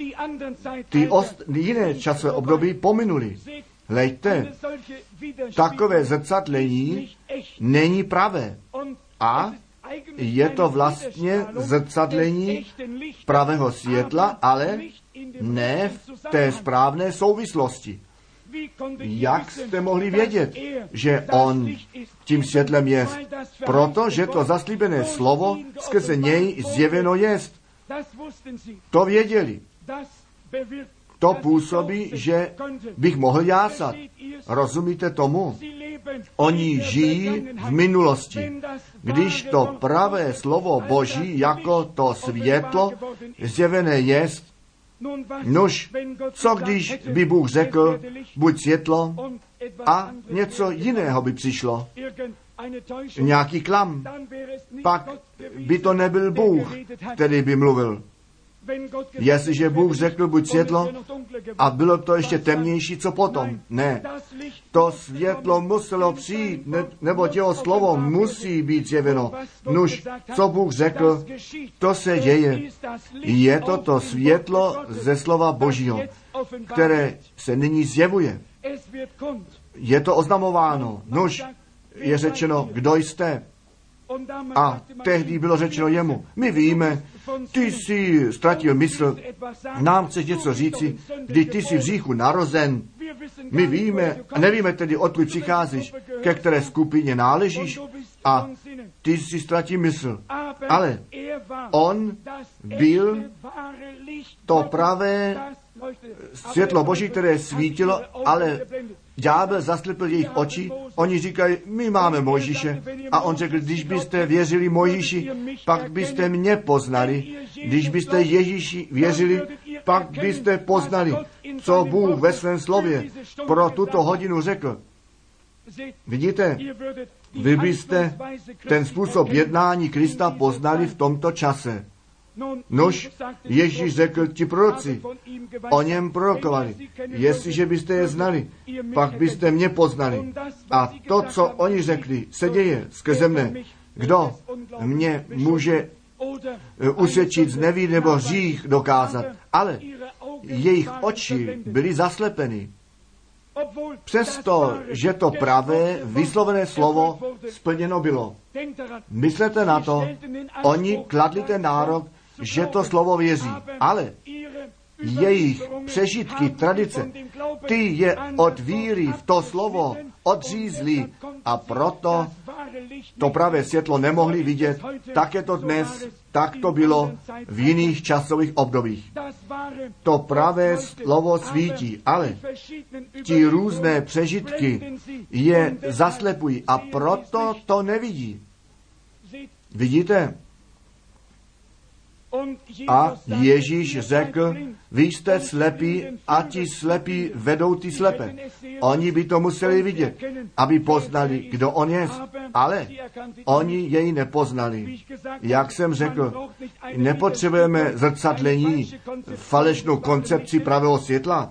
Ty jiné časové období pominuli. Hlejte, takové zrcadlení není pravé. A je to vlastně zrcadlení pravého světla, ale ne v té správné souvislosti. Jak jste mohli vědět, že on tím světlem je? Protože to zaslíbené slovo skrze něj zjeveno jest. To věděli. To působí, že bych mohl jásat. Rozumíte tomu? Oni žijí v minulosti. Když to pravé slovo Boží jako to světlo zjevené jest, nož, co když by Bůh řekl, buď světlo a něco jiného by přišlo, nějaký klam, pak by to nebyl Bůh, který by mluvil. Jestliže Bůh řekl, buď světlo, a bylo to ještě temnější, co potom? Ne. To světlo muselo přijít, nebo jeho slovo musí být zjeveno. Nuž, co Bůh řekl, to se děje. Je to světlo ze slova Božího, které se nyní zjevuje. Je to oznamováno. Nuž, je řečeno, kdo jste. A tehdy bylo řečeno jemu, my víme, ty jsi ztratil mysl, nám chceš něco říci, když ty jsi v hříchu narozen. My víme, a nevíme tedy, odkud přicházíš, ke které skupině náležíš a ty jsi ztratil mysl. Ale on byl to pravé světlo Boží, které svítilo, ale ďábel zaslepil jejich oči. Oni říkají, my máme Mojžíše. A on řekl, když byste věřili Mojžíši, pak byste mě poznali. Když byste Ježíši věřili, pak byste poznali, co Bůh ve svém slově pro tuto hodinu řekl. Vidíte, vy byste ten způsob jednání Krista poznali v tomto čase. Nož, Ježíš řekl, ti proroci o něm prorokovali. Jestliže byste je znali, pak byste mě poznali. A to, co oni řekli, se děje skrze mne. Kdo mě může usvědčit z neví nebo hřích dokázat, ale jejich oči byly zaslepeny. Přesto, že to pravé, vyslovené slovo splněno bylo. Myslete na to, oni kladli ten nárok, že to slovo věří, ale jejich přežitky, tradice, ty je od víry v to slovo odřízli a proto to pravé světlo nemohli vidět. Tak je to dnes, tak to bylo v jiných časových obdobích. To pravé slovo svítí, ale ti různé přežitky je zaslepují a proto to nevidí. Vidíte? A Ježíš řekl, vy jste slepí a ti slepí vedou ty slepé. Oni by to museli vidět, aby poznali, kdo on je, ale oni jej nepoznali. Jak jsem řekl, nepotřebujeme zrcadlení, falešnou koncepci pravého světla.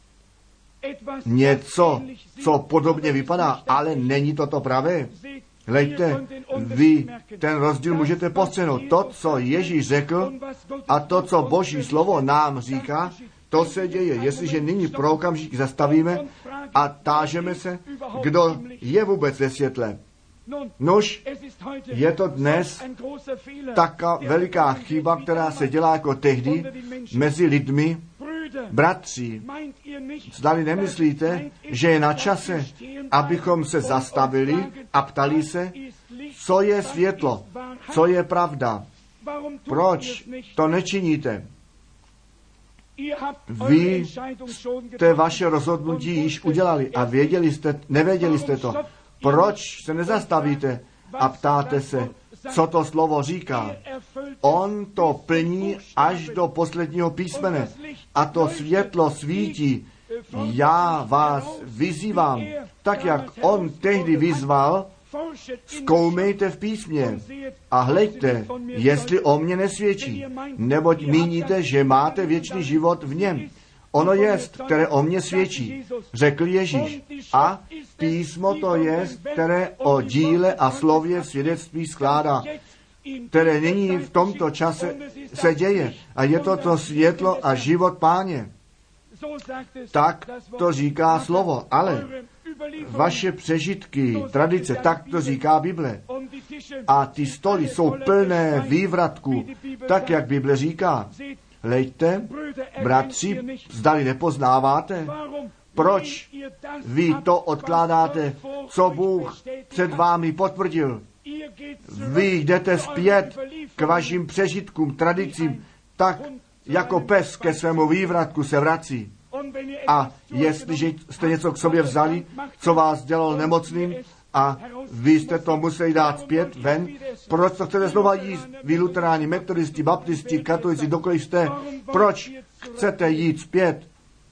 Něco, co podobně vypadá, ale není to pravé. Hleďte, vy ten rozdíl můžete postřehnout. To, co Ježíš řekl a to, co Boží slovo nám říká, to se děje. Jestliže nyní pro okamžik zastavíme a tážeme se, kdo je vůbec ve světle. Nož, je to dnes taká veliká chyba, která se dělá jako tehdy mezi lidmi. Bratři, zdali nemyslíte, že je na čase, abychom se zastavili a ptali se, co je světlo, co je pravda, proč to nečiníte? Vy jste vaše rozhodnutí již udělali a nevěděli jste to. Proč se nezastavíte a ptáte se, co to slovo říká? On to plní až do posledního písmene a to světlo svítí. Já vás vyzývám, tak jak on tehdy vyzval, zkoumejte v písmě a hleďte, jestli o mně nesvědčí, neboť míníte, že máte věčný život v něm. Ono jest, které o mně svědčí, řekl Ježíš. A písmo to jest, které o díle a slově svědectví skládá, které nyní v tomto čase se děje. A je to světlo a život Páně. Tak to říká slovo, ale vaše přežitky, tradice, tak to říká Bible. A ty stoly jsou plné vývratků, tak jak Bible říká. Hleďte, bratři, zdali nepoznáváte, proč vy to odkládáte, co Bůh před vámi potvrdil. Vy jdete zpět k vašim přežitkům, tradicím, tak jako pes ke svému vývratku se vrací. A jestliže jste něco k sobě vzali, co vás dělalo nemocným, a vy jste to museli dát zpět ven, proč to chcete znova jíst? Vy luteráni, metodisti, baptisti, katolici, dokoliv jste, proč chcete jít zpět?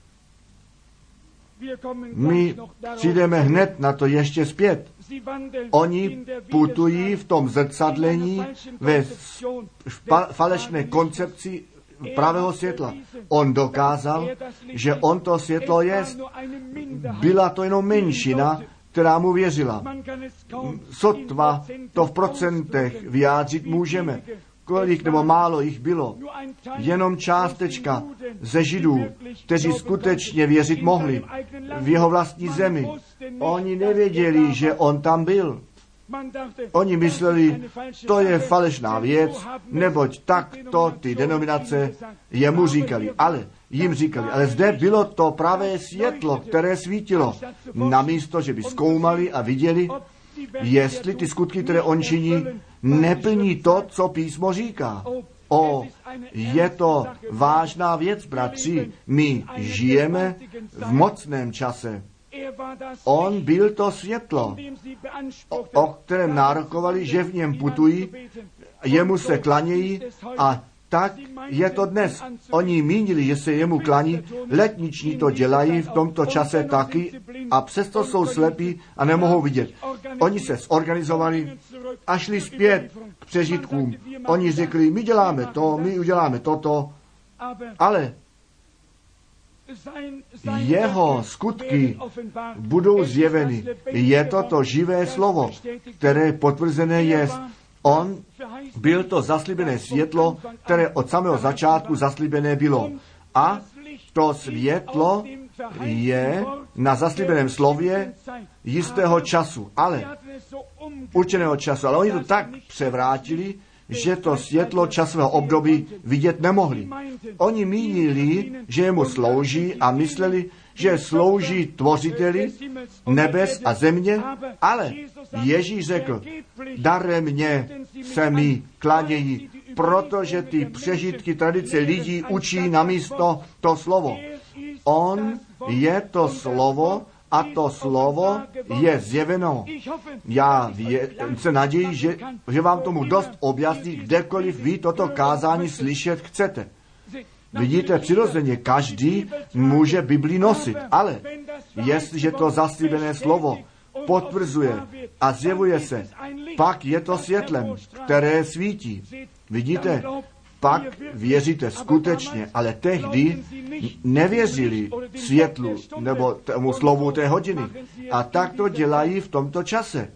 My přijdeme hned na to ještě zpět. Oni putují v tom zrcadlení ve falešné koncepci pravého světla. On dokázal, že on to světlo jest. Byla to jenom menšina, která mu věřila. Sotva to v procentech vyjádřit můžeme. Kolik nebo málo jich bylo. Jenom částečka ze Židů, kteří skutečně věřit mohli v jeho vlastní zemi. Oni nevěděli, že on tam byl. Oni mysleli, to je falešná věc, neboť takto ty denominace jemu říkali. Jim říkali, ale zde bylo to pravé světlo, které svítilo. Namísto, že by zkoumali a viděli, jestli ty skutky, které on činí, neplní to, co písmo říká. Je to vážná věc, bratři. My žijeme v mocném čase. On byl to světlo, o kterém nárokovali, že v něm putují, jemu se klanějí a tak je to dnes. Oni mínili, že se jemu klaní, letniční to dělají v tomto čase taky a přesto jsou slepí a nemohou vidět. Oni se zorganizovali a šli zpět k přežitkům. Oni řekli, my děláme to, my uděláme toto, ale jeho skutky budou zjeveny. Je to živé slovo, které potvrzené je. On Byl to zaslíbené světlo, které od samého začátku zaslíbené bylo. A to světlo je na zaslíbeném slově jistého času, určeného času. Ale oni to tak převrátili, že to světlo časového období vidět nemohli. Oni mínili, že jemu slouží a mysleli, že slouží tvořiteli nebes a země, ale Ježíš řekl, daremně se mi klanějí, protože ty přežitky tradice lidí učí namísto to slovo. On je to slovo a to slovo je zjeveno. Já se naději, že vám tomu dost objasní, kdekoliv vy toto kázání slyšet chcete. Vidíte, přirozeně každý může Bibli nosit, ale jestliže to zaslíbené slovo potvrzuje a zjevuje se, pak je to světlem, které svítí. Vidíte, pak věříte skutečně, ale tehdy nevěřili světlu nebo tomu slovu té hodiny. A tak to dělají v tomto čase.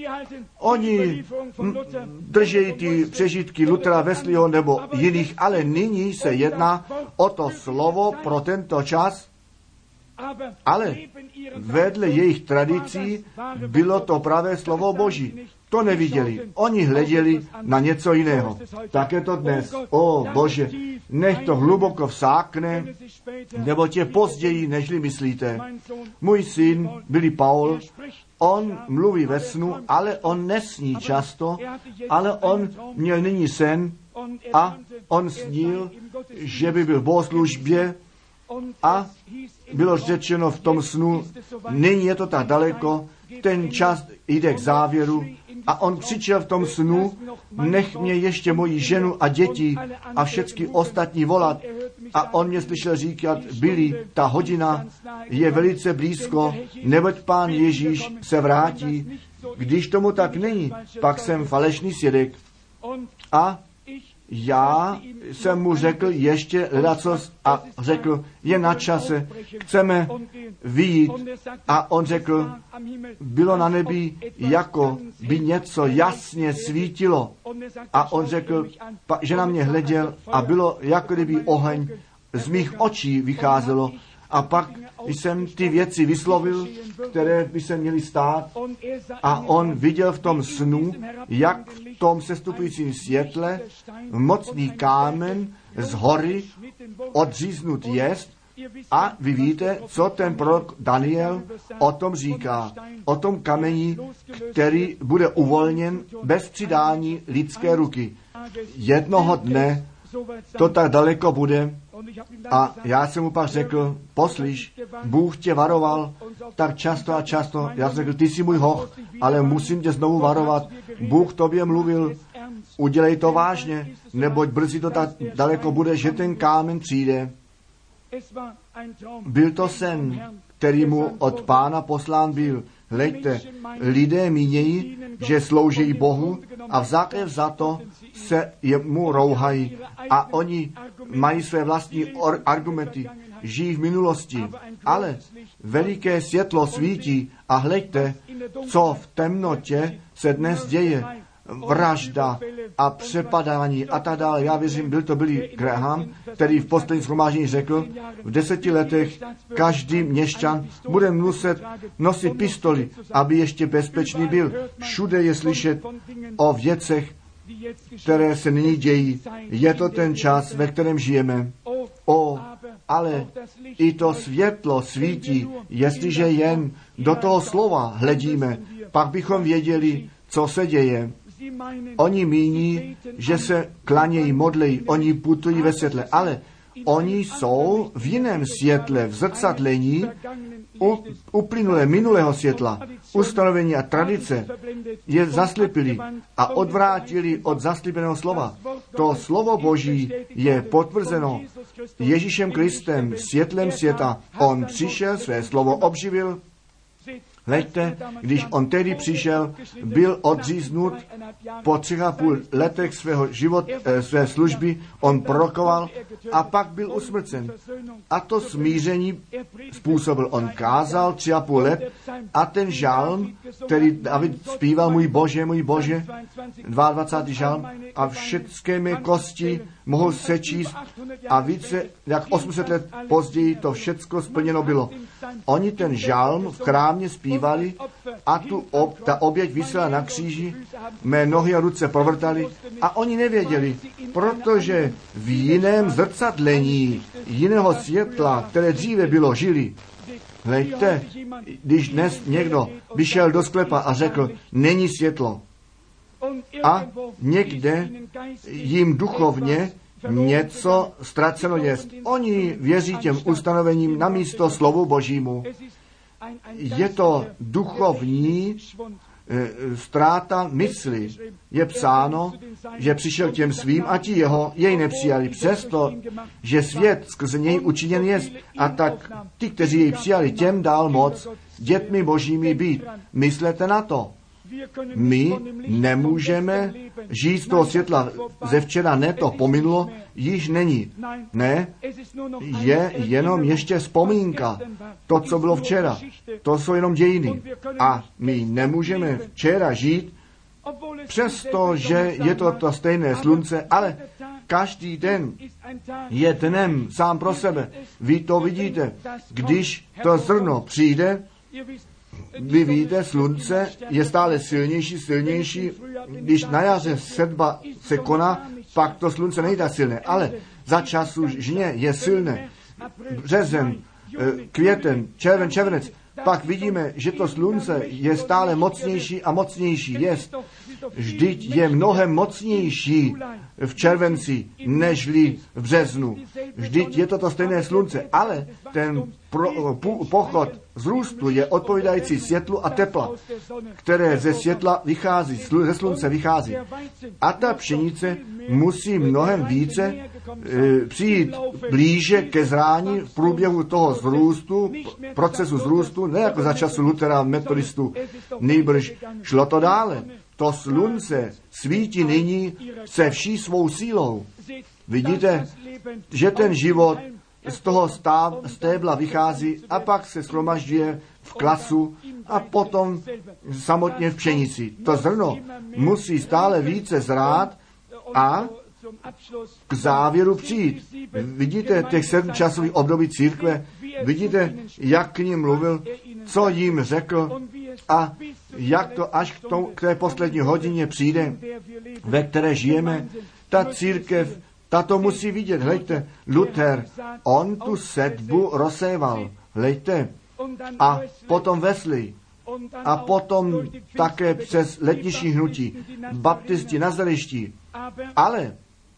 Oni drží ty přežitky Luthera, Wesleyho nebo jiných, ale nyní se jedná o to slovo pro tento čas, ale vedle jejich tradicí bylo to pravé slovo Boží. To neviděli. Oni hleděli na něco jiného. Tak je to dnes. O Bože, nech to hluboko vsákne, nebo tě později, nežli myslíte. Můj syn, Billy Paul, on mluví ve snu, ale on nesní často, ale on měl nyní sen a on snil, že by byl v bohoslužbě a bylo řečeno v tom snu, nyní je to tak daleko, ten čas jde k závěru a on křičel v tom snu, nech mě ještě moji ženu a děti a všechny ostatní volat. A on mě slyšel říkat, Billy, ta hodina je velice blízko, neboť Pán Ježíš se vrátí. Když tomu tak není, pak jsem falešný svědek. A já jsem mu řekl ještě ledacos a řekl, je na čase, chceme vyjít. A on řekl, bylo na nebi, jako by něco jasně svítilo. A on řekl, že na mě hleděl a bylo, jako kdyby oheň z mých očí vycházelo. A pak jsem ty věci vyslovil, které by se měly stát. A on viděl v tom snu, jak v tom sestupujícím světle mocný kámen z hory odříznut jest. A vy víte, co ten prorok Daniel o tom říká. O tom kameni, který bude uvolněn bez přidání lidské ruky. Jednoho dne to tak daleko bude. A já jsem mu pak řekl, poslyš, Bůh tě varoval tak často a často. Já jsem řekl, ty jsi můj hoch, ale musím tě znovu varovat. Bůh tobě mluvil, udělej to vážně, neboť brzy to tak daleko bude, že ten kámen přijde. Byl to sen, který mu od Pána poslán byl. Hleďte, lidé mínějí, že slouží Bohu a za to se jemu rouhají. A oni mají své vlastní argumenty, žijí v minulosti. Ale veliké světlo svítí a hleďte, co v temnotě se dnes děje. Vražda a přepadání a tak dále. Já věřím, byl to Billy Graham, který v posledním shromáždění řekl, v 10 letech každý měšťan bude muset nosit pistoli, aby ještě bezpečný byl. Všude je slyšet o věcech, které se nyní dějí. Je to ten čas, ve kterém žijeme. Ale i to světlo svítí, jestliže jen do toho slova hledíme, pak bychom věděli, co se děje. Oni míní, že se klanějí, modlejí, oni putují ve světle, ale oni jsou v jiném světle, v zrcadlení uplynulé minulého světla. Ustanovení a tradice je zaslepili a odvrátili od zaslíbeného slova. To slovo Boží je potvrzeno Ježíšem Kristem, světlem světa. On přišel, své slovo obživil. Hleďte, když on tehdy přišel, byl odříznut po 3,5 letech své služby, on prorokoval a pak byl usmrcen. A to smíření způsobil. On kázal 3,5 let a ten žalm, který David zpíval, můj Bože, 22. žalm, a všechny mé kosti mohl sečíst a více jak 800 let později to všecko splněno bylo. Oni ten žalm v chrámě zpívali a ta oběť visela na kříži, mé nohy a ruce provrtali a oni nevěděli, protože v jiném zrcadlení jiného světla, které dříve bylo, žili. Hleďte, když dnes někdo vyšel do sklepa a řekl, není světlo, a někde jim duchovně něco ztraceno jest. Oni věří těm ustanovením na místo slovu Božímu. Je to duchovní ztráta mysli. Je psáno, že přišel těm svým a ti jej nepřijali. Přesto, že svět skrze něj učiněn jest. A tak ti, kteří jej přijali, těm dal moc dětmi Božími být. Myslete na to. My nemůžeme žít z toho světla ze včera, ne, to pominulo, již není. Ne, je jenom ještě vzpomínka. To, co bylo včera, to jsou jenom dějiny. A my nemůžeme včera žít, přestože je to stejné slunce, ale každý den je dnem sám pro sebe. Vy to vidíte. Když to zrno přijde, vy víte, slunce je stále silnější. Když na jaře sedba se koná, pak to slunce není tak silné, ale za času žně je silné. Březen, květen, červenec, pak vidíme, že to slunce je stále mocnější a mocnější. Jest. Vždyť je mnohem mocnější v červenci, nežli v březnu. Vždyť je to stejné slunce, ale ten pochod vzrůstu je odpovídající světlu a tepla, které ze světla vychází, ze slunce vychází. A ta pšenice musí mnohem více přijít blíže ke zrání v průběhu toho vzrůstu, procesu vzrůstu, ne jako za času Luthera, metodistů, nejbrž šlo to dále. To slunce svítí nyní se vší svou sílou. Vidíte, že ten život z toho stébla vychází a pak se shromažďuje v klasu a potom samotně v pšenici. To zrno musí stále více zrát a k závěru přijít. Vidíte těch 7 časových období církve, vidíte, jak k ním mluvil, co jim řekl a jak to až k té poslední hodině přijde, ve které žijeme. Ta církev, ta to musí vidět. Hleďte, Luther, on tu sedbu rozséval. Hleďte, a potom Wesley, a potom také přes letniční hnutí, baptisti, nazarišti. Ale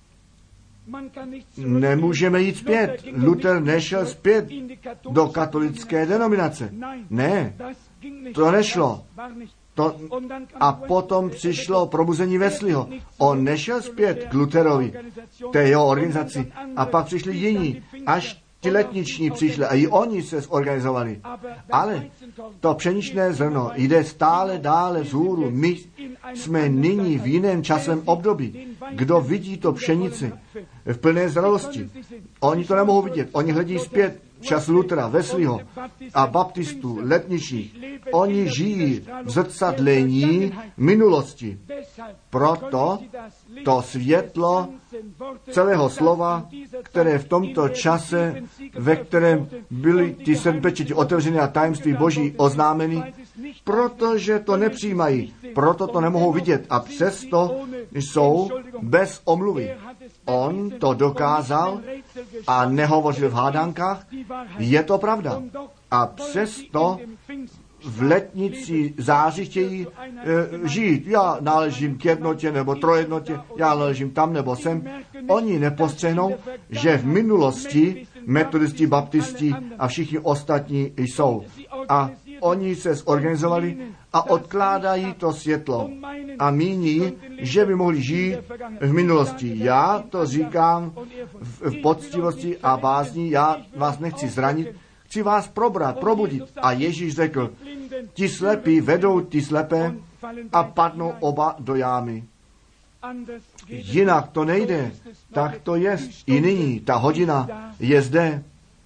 nemůžeme jít zpět. Luther nešel zpět do katolické denominace. Ne, to nešlo. A potom přišlo probuzení Wesleyho. On nešel zpět k Lutherovi, té jeho organizaci. A pak přišli jiní, až ti letniční přišli a i oni se zorganizovali. Ale to pšeničné zrno jde stále dále vzhůru. My jsme nyní v jiném časovém období. Kdo vidí to pšenici v plné zralosti, oni to nemohou vidět. Oni hledí zpět čas Luthera, Wesleyho a baptistů, letničních. Oni žijí v zrcadlení minulosti. Proto to světlo celého slova, které v tomto čase, ve kterém byly ty 7 pečeti otevřené a tajemství Boží oznámeny, protože to nepřijímají, proto to nemohou vidět a přesto jsou bez omluvy. On to dokázal a nehovořil v hádankách, je to pravda. A přesto v letnici září chtějí žít. Já náležím k jednotě nebo trojednotě, já náležím tam nebo sem. Oni nepostřehnou, že v minulosti metodisti, baptisti a všichni ostatní jsou. A oni se zorganizovali a odkládají to světlo. A míní, že by mohli žít v minulosti. Já to říkám v poctivosti a bázní, já vás nechci zranit. chci vás probudit. A Ježíš řekl, ti slepí vedou ti slepé a padnou oba do jámy. Jinak to nejde. Tak to je i nyní. Ta hodina je zde.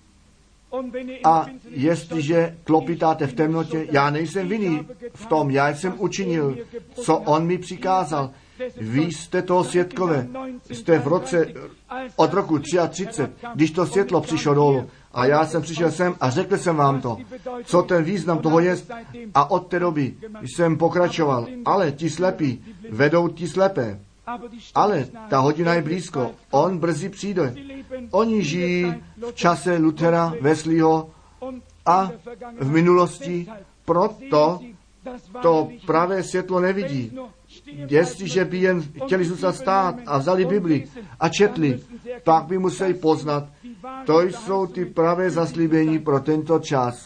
A jestliže klopitáte v temnotě, já nejsem vinný v tom, já jsem učinil, co on mi přikázal. Vy jste toho svědkové. Jste v roce od roku 33, když to světlo přišlo dolů. A já jsem přišel sem a řekl jsem vám to, co ten význam toho je. A od té doby jsem pokračoval. Ale ti slepí vedou ti slepé. Ale ta hodina je blízko. On brzy přijde. Oni žijí v čase Luthera, Wesleyho a v minulosti. Proto to pravé světlo nevidí. Jestliže by jen chtěli zůstat stát a vzali Bibli a četli, pak by museli poznat, to jsou ty pravé zaslíbení pro tento čas.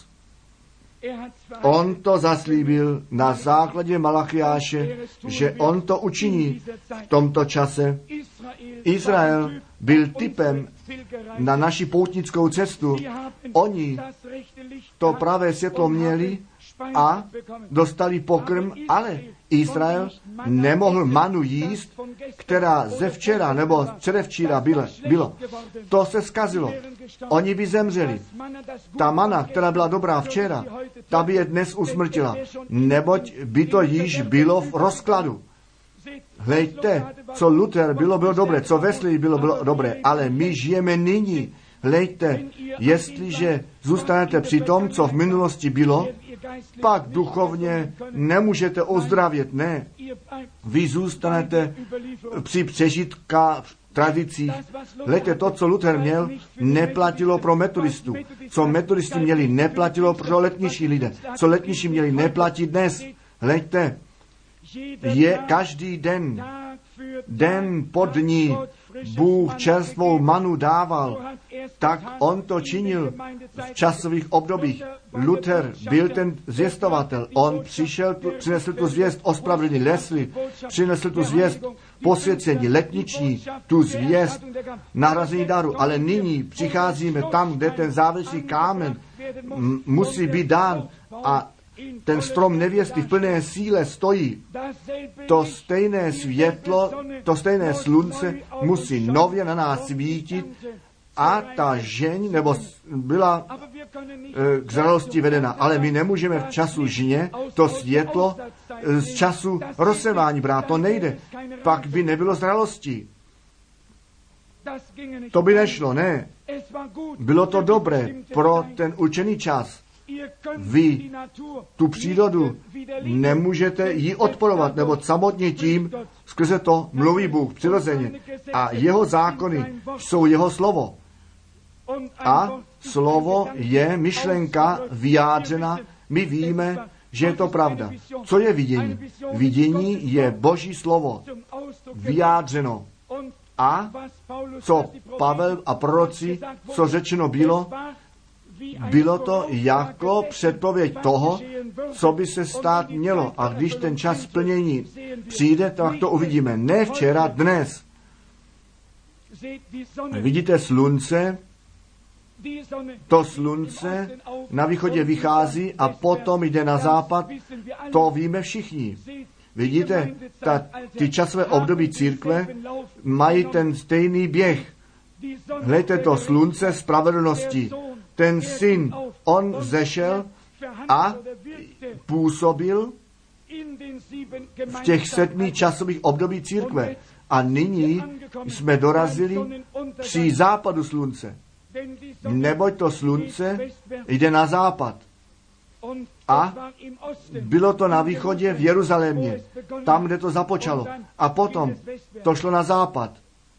On to zaslíbil na základě Malachiáše, že on to učiní v tomto čase. Izrael byl typem na naši poutnickou cestu. Oni to pravé světlo měli a dostali pokrm, ale Izrael nemohl manu jíst, která ze včera nebo předevčíra bylo. To se zkazilo. Oni by zemřeli. Ta mana, která byla dobrá včera, ta by je dnes usmrtila, neboť by to již bylo v rozkladu. Hleďte, co Luther bylo dobré, co Wesley bylo dobré, ale my žijeme nyní. Hleďte, jestliže zůstanete při tom, co v minulosti bylo, pak duchovně nemůžete ozdravět, ne. Vy zůstanete při tradicích. Hleďte, to, co Luther měl, neplatilo pro metodistů. Co metodisti měli, neplatilo pro letnější lidé. Co letnější měli, neplatí dnes. Hleďte, je každý den po dní Bůh čerstvou manu dával, tak on to činil v časových obdobích. Luther byl ten zvěstovatel. On přinesl tu zvěst ospravedlnění. Wesley přinesl tu zvěst posvěcení, letniční, tu zvěst nahrazení daru. Ale nyní přicházíme tam, kde ten závěrečný kámen musí být dán a ten strom nevěsty v plné síle stojí. To stejné světlo, to stejné slunce musí nově na nás svítit a ta žeň byla k zralosti vedena. Ale my nemůžeme v času žně to světlo z času rozsevání brát. To nejde. Pak by nebylo zralosti. To by nešlo, ne. Bylo to dobré pro ten určený čas. Vy tu přírodu nemůžete jí odporovat, nebo samotně tím, skrze to mluví Bůh přirozeně. A jeho zákony jsou jeho slovo. A slovo je myšlenka vyjádřena. My víme, že je to pravda. Co je vidění? Vidění je Boží slovo vyjádřeno. A co Pavel a proroci, co řečeno bylo to jako předpověď toho, co by se stát mělo. A když ten čas splnění přijde, tak to uvidíme. Ne včera, dnes. Vidíte slunce? To slunce na východě vychází a potom jde na západ. To víme všichni. Vidíte, ty časové období církve mají ten stejný běh. Hledajte to slunce spravedlnosti. Ten syn, on zešel a působil v těch 7 časových období církve. A nyní jsme dorazili při západu slunce. Neboť to slunce jde na západ. A bylo to na východě v Jeruzalémě, tam, kde to započalo. A potom to šlo na západ.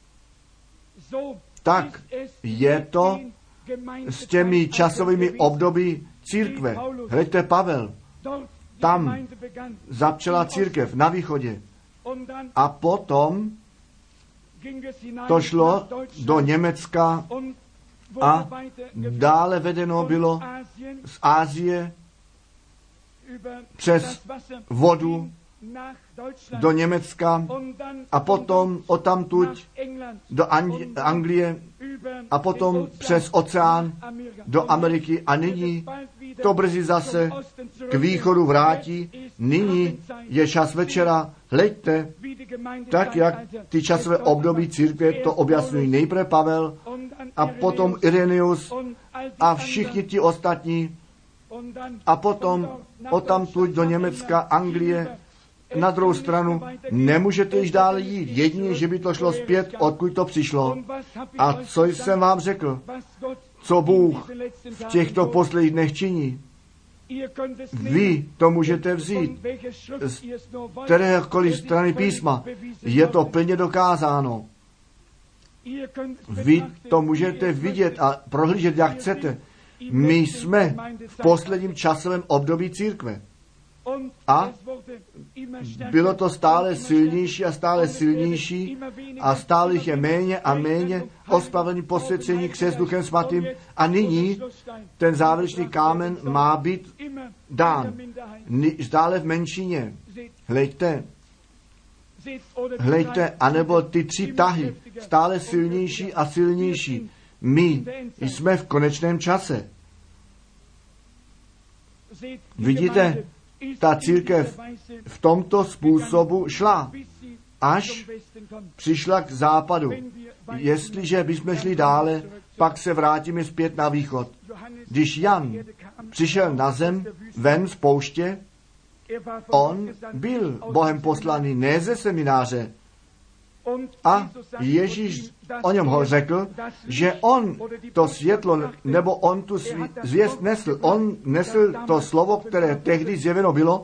Tak je to s těmi časovými období církve. Hleďte Pavel. Tam začala církev na východě. A potom to šlo do Německa a dále vedeno bylo z Asie přes vodu do Německa a potom odtamtud do Anglie a potom přes oceán do Ameriky a nyní to brzy zase k východu vrátí. Nyní je čas večera, hleďte, tak jak ty časové období církve to objasňují nejprve Pavel a potom Ireneus a všichni ti ostatní a potom odtamtud do Německa, Anglie. Na druhou stranu nemůžete již dále jít, jedině, že by to šlo zpět, odkud to přišlo. A co jsem vám řekl, co Bůh v těchto posledních dnech činí, vy to můžete vzít z kterékoliv strany písma. Je to plně dokázáno. Vy to můžete vidět a prohlížet, jak chcete. My jsme v posledním časovém období církve. A bylo to stále silnější a stále silnější a stále jich je méně a méně ospravedlnění, posvěcení, křest Duchem Svatým. A nyní ten závěrečný kámen má být dán. Stále v menšině. Hleďte, anebo ty tři tahy, stále silnější a silnější. My jsme v konečném čase. Vidíte, ta církev v tomto způsobu šla, až přišla k západu. Jestliže bychom šli dále, pak se vrátíme zpět na východ. Když Jan přišel na zem ven z pouště, on byl Bohem poslaný, ne ze semináře. A Ježíš o něm ho řekl, že on to světlo, nebo on tu zvěst nesl. On nesl to slovo, které tehdy zjeveno bylo.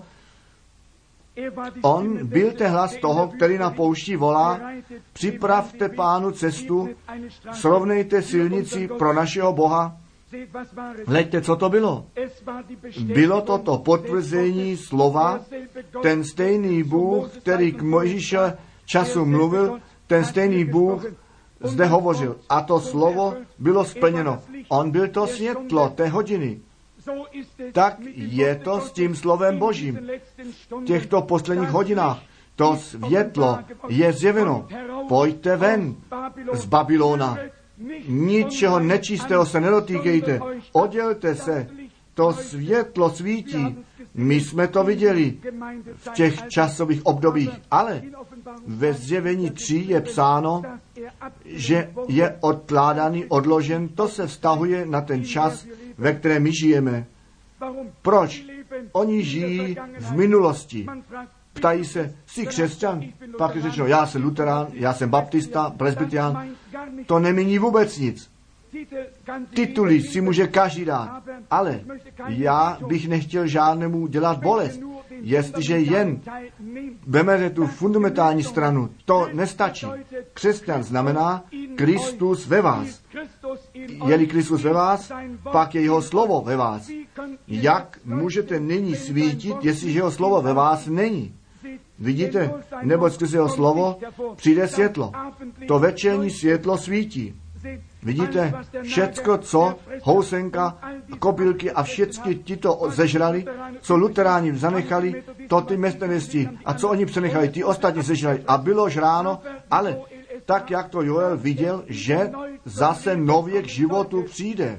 On byl ten hlas toho, který na poušti volá, připravte Pánu cestu, srovnejte silnici pro našeho Boha. Hleďte, co to bylo. Bylo to potvrzení slova, ten stejný Bůh, který k Mojžíše času mluvil, ten stejný Bůh zde hovořil. A to slovo bylo splněno. On byl to světlo té hodiny. Tak je to s tím slovem Božím. V těchto posledních hodinách to světlo je zjeveno. Pojďte ven z Babylona. Ničeho nečistého se nedotýkejte. Oddělte se. To světlo svítí. My jsme to viděli v těch časových obdobích, ale ve Zjevení 3 je psáno, že je odkládaný, odložen. To se vztahuje na ten čas, ve kterém my žijeme. Proč? Oni žijí v minulosti. Ptají se, jsi křesťan? Pak je řečeno, já jsem luterán, já jsem baptista, presbyterián. To nemění vůbec nic. Tituly si může každý dát, ale já bych nechtěl žádnému dělat bolest. Jestliže jen vemete tu fundamentální stranu, to nestačí. Křesťan znamená Kristus ve vás. Je-li Kristus ve vás, pak je jeho slovo ve vás. Jak můžete nyní svítit, jestliže jeho slovo ve vás není? Vidíte, nebo skrze jeho slovo přijde světlo. To večerní světlo svítí. Vidíte, všecko, co housenka, kobylky a všechny tito zežrali, co luteráni zanechali, to ty metodisti. A co oni přenechali, ty ostatní zežrali. A bylo žráno, ale tak, jak to Joel viděl, že zase nově k životu přijde.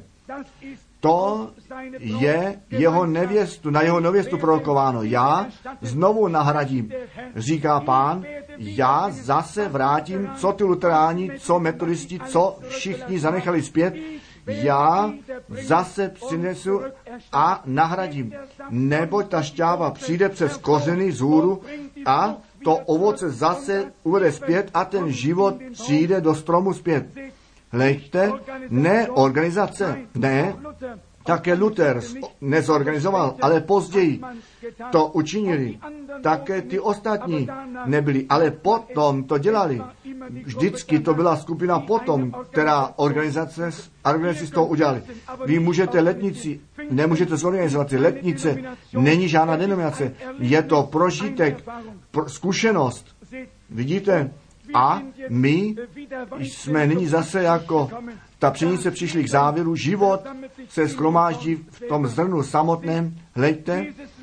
To je jeho nevěstu, na jeho nevěstu prorokováno. Já znovu nahradím, říká Pán, já zase vrátím, co ty luteráni, co metodisti, co všichni zanechali zpět, já zase přinesu a nahradím. Neboť ta šťáva přijde přes kořeny zhůru a to ovoce zase uvede zpět a ten život přijde do stromu zpět. Hleďte, ne organizace, ne, také Luther nezorganizoval, ale později to učinili. Také ty ostatní nebyli, ale potom to dělali. Vždycky to byla skupina potom, která organizaci z toho udělali. Vy můžete letnici, nemůžete zorganizovat. Letnice není žádná denominace. Je to prožitek, zkušenost. Vidíte? A my jsme nyní zase jako ta pšenice přišli k závěru. Život se shromáždí v tom zrnu samotném. Hleďte,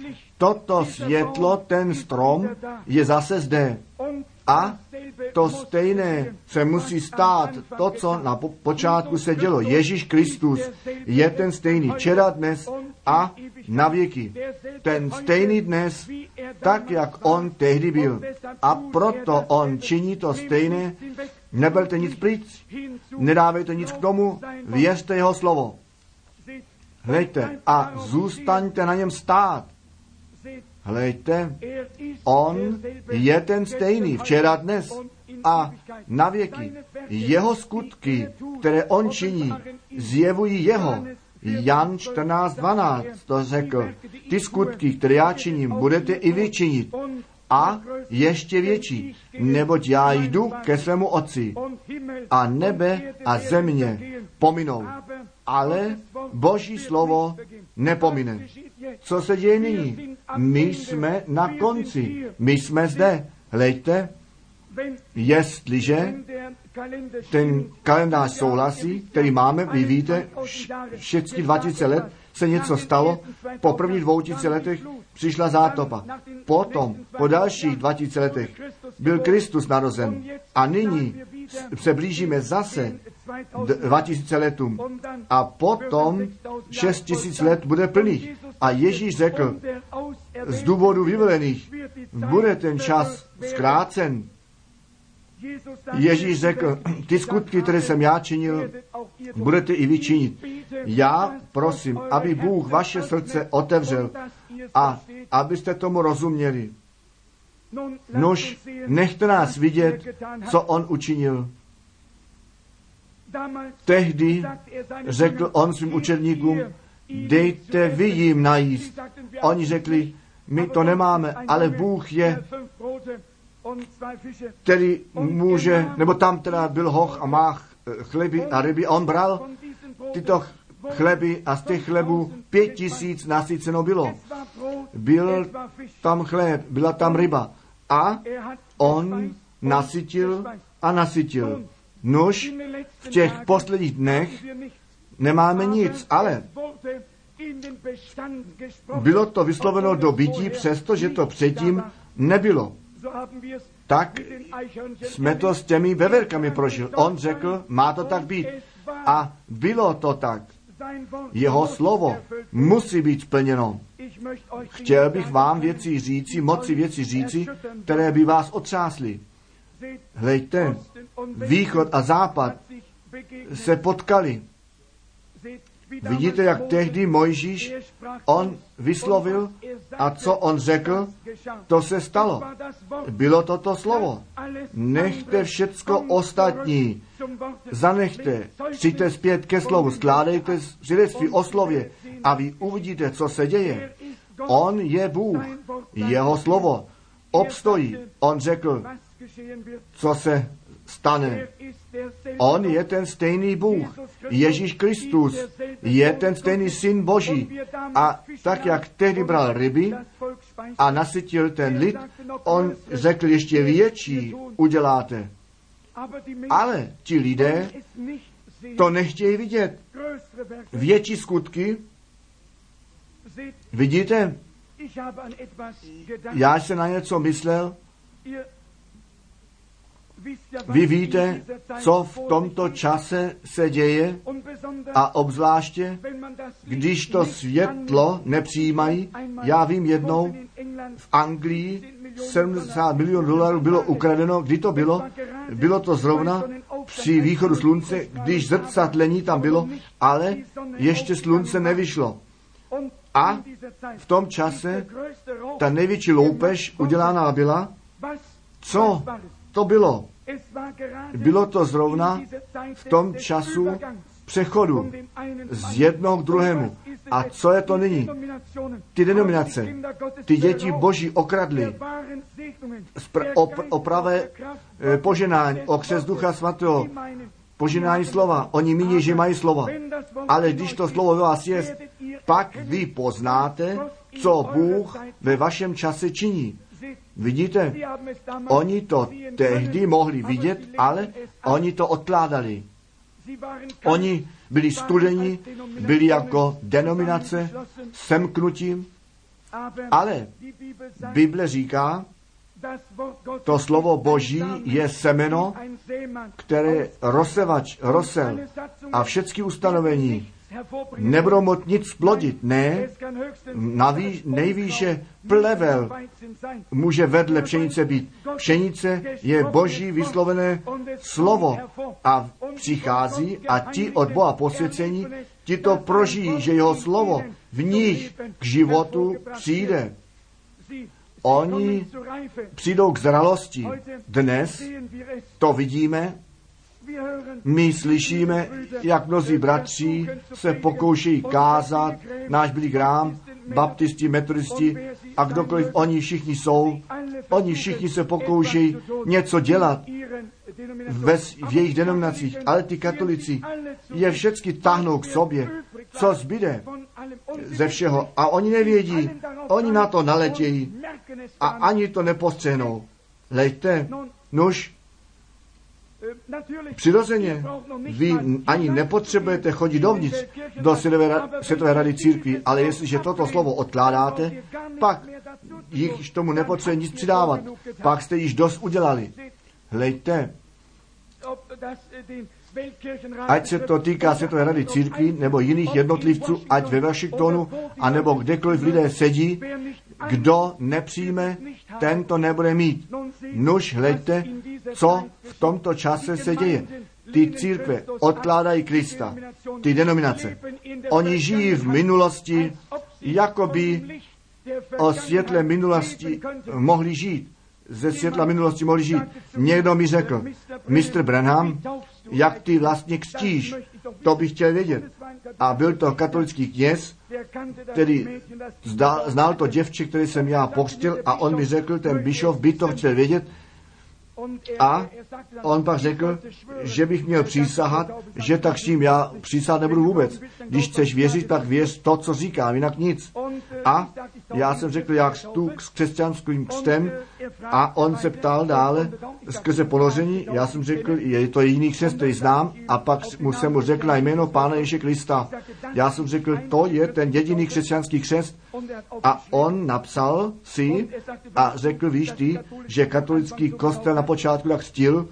toto světlo, ten strom, je zase zde. A to stejné se musí stát, to, co na počátku se dělo. Ježíš Kristus je ten stejný včera, dnes a na věky. Ten stejný dnes, tak, jak on tehdy byl. A proto on činí to stejné. Neberte nic pryč, nedávejte nic k tomu, věřte jeho slovo. Hleďte a zůstaňte na něm stát. Hleďte, on je ten stejný včera, dnes a na věky. Jeho skutky, které on činí, zjevují jeho. Jan 14:12 to řekl. Ty skutky, které já činím, budete i vy činit. A ještě větší, neboť já jdu ke svému Otci a nebe a země pominou. Ale Boží slovo nepomine. Co se děje nyní? My jsme na konci. My jsme zde. Hleďte, jestliže ten kalendář souhlasí, který máme, vy víte, všechny 2000 let se něco stalo, po prvních 2000 letech přišla zátopa. Potom, po dalších 2000 letech, byl Kristus narozen. A nyní se blížíme zase 2000 letům. A potom 6000 let bude plných. A Ježíš řekl, z důvodu vyvolených bude ten čas zkrácen. Ježíš řekl, ty skutky, které jsem já činil, budete i vy činit. Já prosím, aby Bůh vaše srdce otevřel a abyste tomu rozuměli. Nož, nechte nás vidět, co on učinil. Tehdy řekl on svým učedníkům, dejte vy jim najíst. Oni řekli, my to nemáme, ale Bůh je, který může, nebo tam teda byl hoch a má chleby a ryby. A on bral tyto chleby a z těch chlebů 5000 nasyceno bylo. Byl tam chléb, byla tam ryba. A on nasytil a nasytil. Nož, v těch posledních dnech nemáme nic, ale bylo to vysloveno do bytí, přestože to předtím nebylo. Tak jsme to s těmi veverkami prožil. On řekl, má to tak být. A bylo to tak. Jeho slovo musí být splněno. Chtěl bych vám věci říci, moci věci říci, které by vás otřásly. Hleďte, východ a západ se potkali. Vidíte, jak tehdy Mojžíš, on vyslovil a co on řekl, to se stalo. Bylo to slovo. Nechte všecko ostatní, zanechte, přijďte zpět ke slovu, skládejte svědectví o slově a vy uvidíte, co se děje. On je Bůh, jeho slovo obstojí. On řekl, co se stane. On je ten stejný Bůh. Ježíš Kristus je ten stejný Syn Boží. A tak, jak tehdy bral ryby a nasytil ten lid, on řekl, ještě větší uděláte. Ale ti lidé to nechtějí vidět. Větší skutky. Vidíte? Já jsem na něco myslel. Vy víte, co v tomto čase se děje a obzvláště, když to světlo nepřijímají. Já vím jednou, v Anglii $70 milionů bylo ukradeno. Kdy to bylo? Bylo to zrovna při východu slunce, když zrcadlení tam bylo, ale ještě slunce nevyšlo. A v tom čase ta největší loupež udělána byla. Co to bylo? Bylo to zrovna v tom času přechodu z jednoho k druhému. A co je to nyní? Ty denominace, ty děti Boží okradly o pravé poženání, o křest Ducha Svatého, poženání slova. Oni míní, že mají slova. Ale když to slovo ve vás je, pak vy poznáte, co Bůh ve vašem čase činí. Vidíte, oni to tehdy mohli vidět, ale oni to odkládali. Oni byli studeni, byli jako denominace, semknutím Ale Bible říká, to slovo Boží je semeno, které rozsevač rosel a všechny ustanovení nebudou moct nic splodit. Ne, nejvýše plevel může vedle pšenice být. Pšenice je Boží vyslovené slovo a přichází a ti od Boha posvěcení, ti to prožijí, že jeho slovo v nich k životu přijde. Oni přijdou k zralosti. Dnes to vidíme, my slyšíme, jak mnozí bratři se pokoušejí kázat, náš Billy Graham, baptisti, metodisti a kdokoliv oni všichni jsou, oni všichni se pokoušejí něco dělat v jejich denominacích, ale ty katolici je všechny táhnou k sobě, co zbyde ze všeho a oni nevědí, oni na to naletějí a ani to nepostřehnou. Lejte, nuž, přirozeně, vy ani nepotřebujete chodit dovnitř do Světové rady církví, ale jestliže toto slovo odkládáte, pak již tomu nepotřebuje nic přidávat. Pak jste již dost udělali. Hlejte, ať se to týká Světové rady církví nebo jiných jednotlivců, ať ve Washingtonu, anebo kdekoliv lidé sedí, kdo nepřijme, ten to nebude mít. Nuž, hleďte, co v tomto čase se děje. Ty církve odkládají Krista, ty denominace. Oni žijí v minulosti, jako by o světle minulosti mohli žít. Ze světla minulosti mohli žít. Někdo mi řekl, Mr. Branham, jak ty vlastně křtíš, to bych chtěl vědět. A byl to katolický kněz, který znal to děvče, které jsem já pokřtil a on mi řekl, ten bišov by to chtěl vědět. A on pak řekl, že bych měl přísahat, že tak s tím já přísahat nebudu vůbec. Když chceš věřit, tak věř to, co říkám, jinak nic. A já jsem řekl, jak tu s křesťanským křtem a on se ptal dále skrze ponoření. Já jsem řekl, je to jiný křest, který znám a pak jsem mu řekl na jméno Pána Ježíše Krista. Já jsem řekl, to je ten jediný křesťanský křest a on napsal si a řekl, víš ty, že katolický kostel na počátku tak chtěl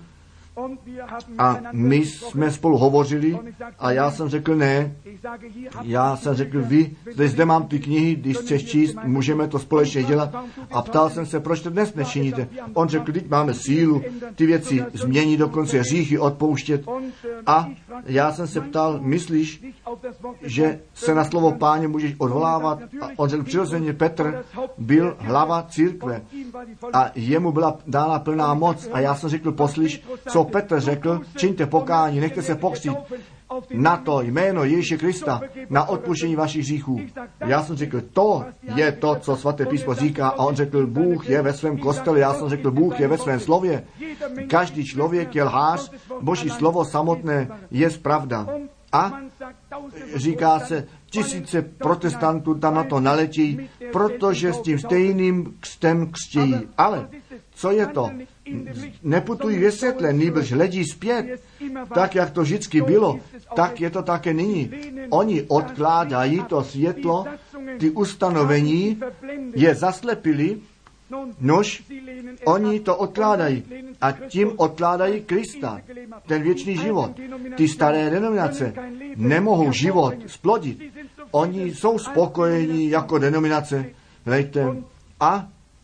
a my jsme spolu hovořili a já jsem řekl ne. Já jsem řekl, vy, zde mám ty knihy, když chceš číst, můžeme to společně dělat. A ptal jsem se, proč to dnes nečiníte. On řekl, teď máme sílu ty věci změnit, dokonce hříchy odpouštět. A já jsem se ptal, myslíš, že se na slovo Páně můžeš odvolávat? A on řekl, přirozeně Petr byl hlava církve a jemu byla dána plná moc. A já jsem řekl, poslyš, co Petr řekl, čiňte pokání, nechte se pokřtít na to jméno Ježíše Krista, na odpuštění vašich hříchů. Já jsem řekl, to je to, co svaté písmo říká. A on řekl, Bůh je ve svém kostele. Já jsem řekl, Bůh je ve svém slově. Každý člověk je lhář, Boží slovo samotné je pravda. A říká se, tisíce protestantů tam na to naletějí, protože s tím stejným křtem křtějí. Ale co je to? Neputují ve světle, nýbrž hledí zpět. Tak, jak to vždycky bylo, tak je to také nyní. Oni odkládají to světlo, ty ustanovení je zaslepili, nož oni to odkládají a tím odkládají Krista, ten věčný život. Ty staré denominace nemohou život splodit. Oni jsou spokojení jako denominace. Hlejte. A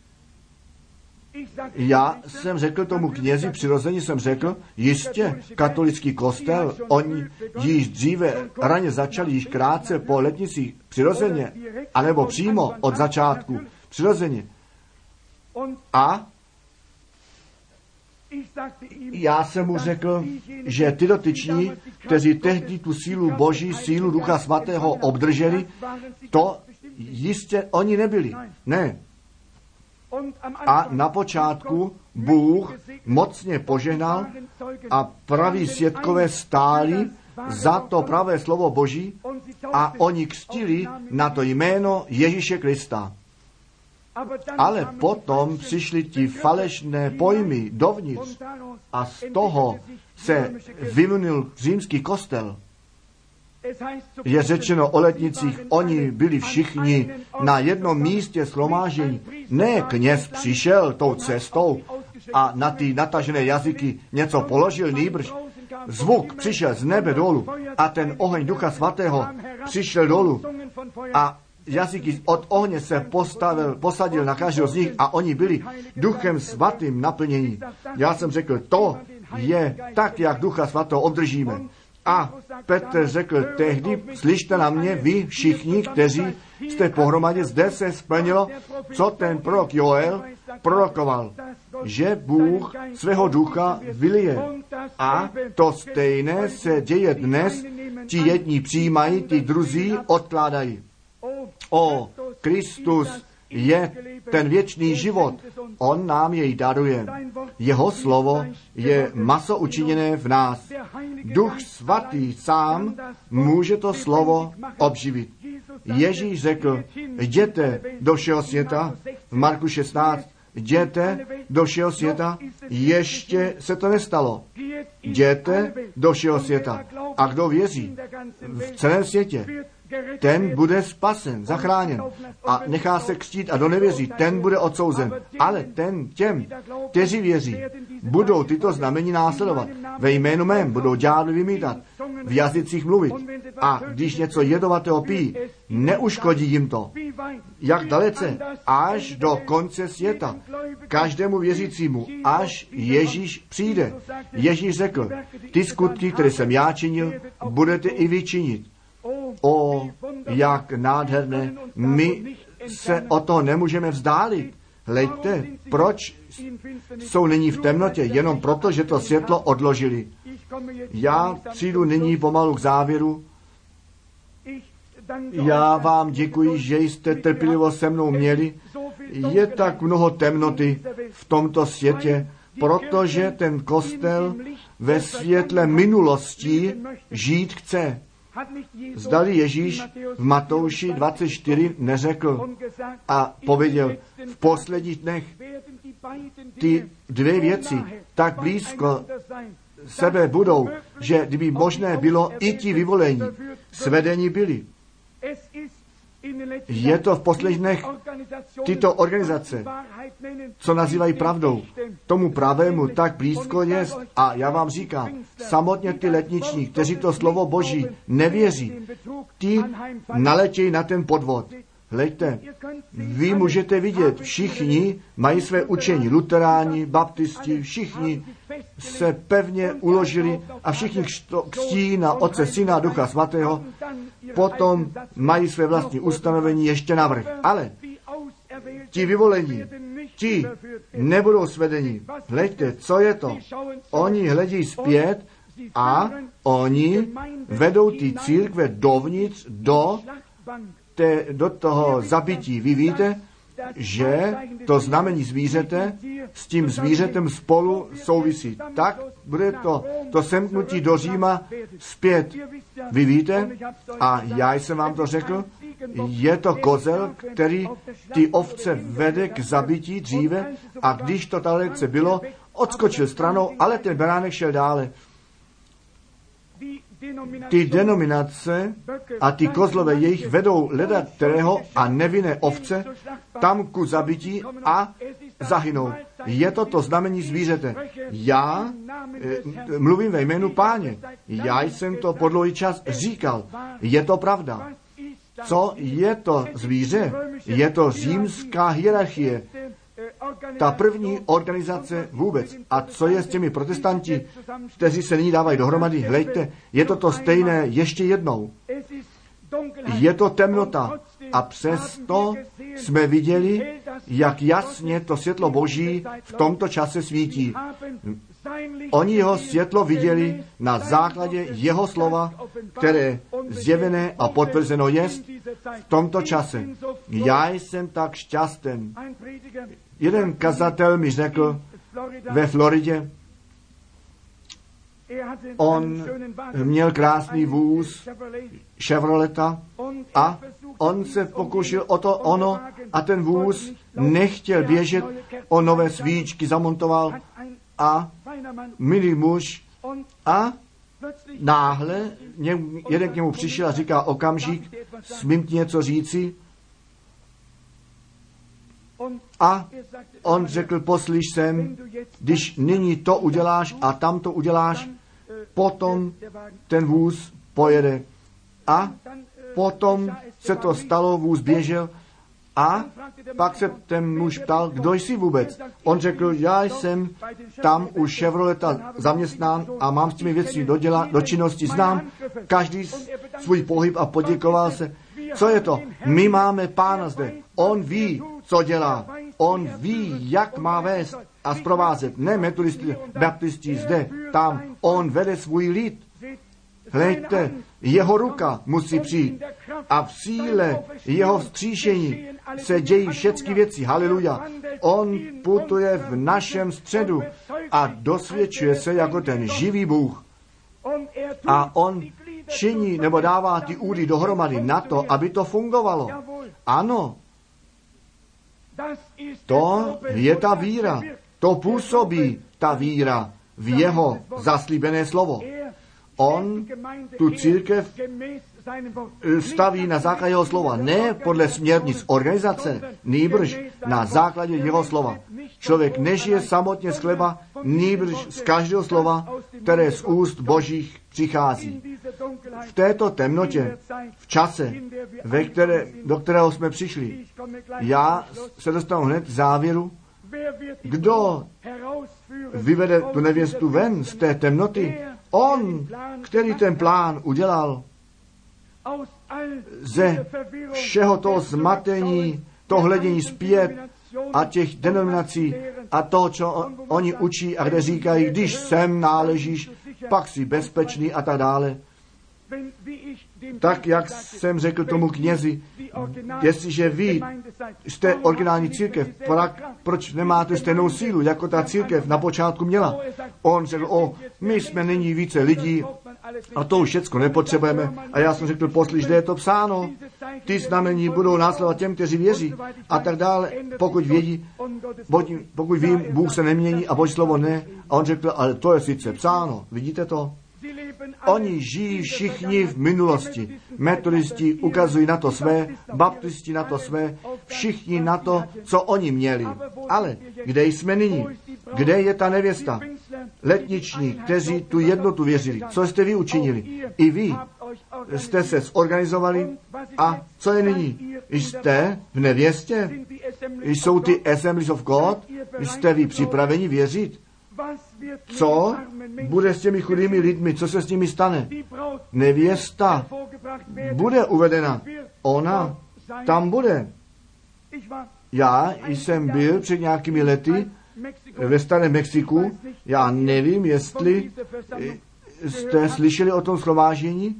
já jsem řekl tomu knězi, přirozeně jsem řekl, jistě, katolický kostel, oni již dříve raně začali, již krátce po letnicích, přirozeně, anebo přímo od začátku, přirozeně. A já jsem mu řekl, že ty dotyční, kteří tehdy tu sílu Boží, sílu Ducha Svatého obdrželi, to jistě oni nebyli. Ne. A na počátku Bůh mocně požehnal a praví svědkové stáli za to pravé slovo Boží a oni křtili na to jméno Ježíše Krista. Ale potom přišly ti falešné pojmy dovnitř a z toho se vyvinul římský kostel. je řečeno o letnicích, oni byli všichni na jednom místě shromáždění. Ne, kněz přišel tou cestou a na ty natažené jazyky něco položil, nýbrž zvuk přišel z nebe dolů a ten oheň Ducha Svatého přišel dolů a jazyky od ohně se posadil na každého z nich a oni byli Duchem Svatým naplnění. Já jsem řekl, to je tak, jak Ducha Svatého obdržíme. A Petr řekl tehdy, slyšte na mě, vy všichni, kteří jste pohromadě, zde se splnilo, co ten prorok Joel prorokoval, že Bůh svého ducha vylije. A to stejné se děje dnes, ti jedni přijímají, ti druzí odkládají. O, Kristus je ten věčný život. On nám jej daruje. Jeho slovo je maso učiněné v nás. Duch Svatý sám může to slovo obživit. Ježíš řekl, jděte do všeho světa, v Marku 16, jděte do všeho světa, ještě se to nestalo. Jděte do všeho světa. A kdo věří v celém světě, ten bude spasen, zachráněn a nechá se křtít a kdo nevěří, ten bude odsouzen. Ale těm, kteří věří, budou tyto znamení následovat. Ve jménu mém budou ďábly vymítat, v jazycích mluvit a když něco jedovatého pijí, neuškodí jim to. Jak dalece? Až do konce světa. Každému věřícímu, až Ježíš přijde. Ježíš řekl, ty skutky, které jsem já činil, budete i vy činit. O, jak nádherné, my se o to nemůžeme vzdálit. Hleďte, proč jsou nyní v temnotě? Jenom proto, že to světlo odložili. Já přijdu nyní pomalu k závěru. Já vám děkuji, že jste trpělivost se mnou měli. Je tak mnoho temnoty v tomto světě, protože ten kostel ve světle minulosti žít chce. Zdali Ježíš v Matouši 24 neřekl a pověděl, v posledních dnech ty dvě věci tak blízko sebe budou, že kdyby možné bylo, i ti vyvolení svedení byli. Je to v posledních dnech tyto organizace, co nazývají pravdou, tomu pravému tak blízko je. A já vám říkám, samotně ty letniční, kteří to slovo Boží nevěří, ti naletějí na ten podvod. Hleďte, vy můžete vidět, všichni mají své učení, luteráni, baptisti, všichni se pevně uložili a všichni křtí na Otce, Syna a Ducha Svatého, potom mají své vlastní ustanovení ještě navrch. Ale ti vyvolení, ti nebudou svedeni. Hleďte, co je to? Oni hledí zpět a oni vedou ty církve dovnitř do toho zabití. Vy víte, že to znamení zvířete s tím zvířetem spolu souvisí. Tak bude to semknutí do Říma zpět. Vy víte, a já jsem vám to řekl, je to kozel, který ty ovce vede k zabití dříve a když to dalece bylo, odskočil stranou, ale ten beránek šel dále. Ty denominace a ty kozlové jejich vedou ledaterého a nevinné ovce tam ku zabití a zahynou. Je to znamení zvířete. Já mluvím ve jménu Páně. Já jsem to po dlouhý čas říkal. Je to pravda. Co je to zvíře? Je to římská hierarchie. Ta první organizace vůbec. A co je s těmi protestanti, kteří se nyní dávají dohromady? Hleďte, je to stejné ještě jednou. Je to temnota. A přesto jsme viděli, jak jasně to světlo Boží v tomto čase svítí. Oni jeho světlo viděli na základě jeho slova, které zjevené a potvrzeno jest v tomto čase. Já jsem tak šťasten. Jeden kazatel mi řekl ve Floridě, on měl krásný vůz Chevroleta a on se pokoušel o to ono a ten vůz nechtěl běžet, on nové svíčky zamontoval a milý muž a náhle jeden k němu přišel a říká: okamžik, smím ti něco říci? A on řekl: poslyš sem, když nyní to uděláš a tam to uděláš, potom ten vůz pojede. A potom se to stalo, vůz běžel a pak se ten muž ptal: kdo jsi vůbec? On řekl: já jsem tam u Chevroleta zaměstnán a mám s těmi věci do činnosti, znám každý svůj pohyb a poděkoval se. Co je to? My máme Pána zde. On ví, co dělá. On ví, jak má vést a zprovázet. Ne metodisti, baptisti zde, tam. On vede svůj lid. Hleďte, jeho ruka musí přijít a v síle jeho vzkříšení se dějí všechny věci. Haleluja. On putuje v našem středu a dosvědčuje se jako ten živý Bůh. A on činí nebo dává ty údy dohromady na to, aby to fungovalo. Ano, to je ta víra. To působí ta víra v jeho zaslíbené slovo. On tu církev staví na základě jeho slova, ne podle směrnic organizace, nýbrž na základě jeho slova. Člověk nežije samotně z chleba, nýbrž z každého slova, které z úst Božích přichází. V této temnotě, v čase, do kterého jsme přišli, já se dostanu hned k závěru. Kdo vyvede tu nevěstu ven z té temnoty? On, který ten plán udělal. Ze všeho toho zmatení, to hledění zpět a těch denominací a to, co oni učí a kde říkají: když sem náležíš, pak jsi bezpečný a tak dále. Tak, jak jsem řekl tomu knězi, jestliže vy jste originální církev, proč nemáte stejnou sílu, jako ta církev na počátku měla? On řekl: my jsme nyní více lidí a to už všecko nepotřebujeme. A já jsem řekl: poslyš, kde je to psáno? Ty znamení budou následovat těm, kteří věří a tak dále, pokud vědí, pokud vím, Bůh se nemění a Boží slovo ne. A on řekl: ale to je sice psáno, vidíte to? Oni žijí všichni v minulosti. Metodisti ukazují na to své, baptisti na to své, všichni na to, co oni měli. Ale kde jsme nyní? Kde je ta nevěsta? Letniční, kteří tu jednotu věřili. Co jste vy učinili? I vy jste se zorganizovali. A co je nyní? Jste v nevěstě? Jsou ty Assemblies of God? Jste vy připraveni věřit? Co bude s těmi chudými lidmi? Co se s nimi stane? Nevěsta bude uvedena. Ona tam bude. Já jsem byl před nějakými lety ve starém Mexiku. Já nevím, jestli jste slyšeli o tom shromáždění.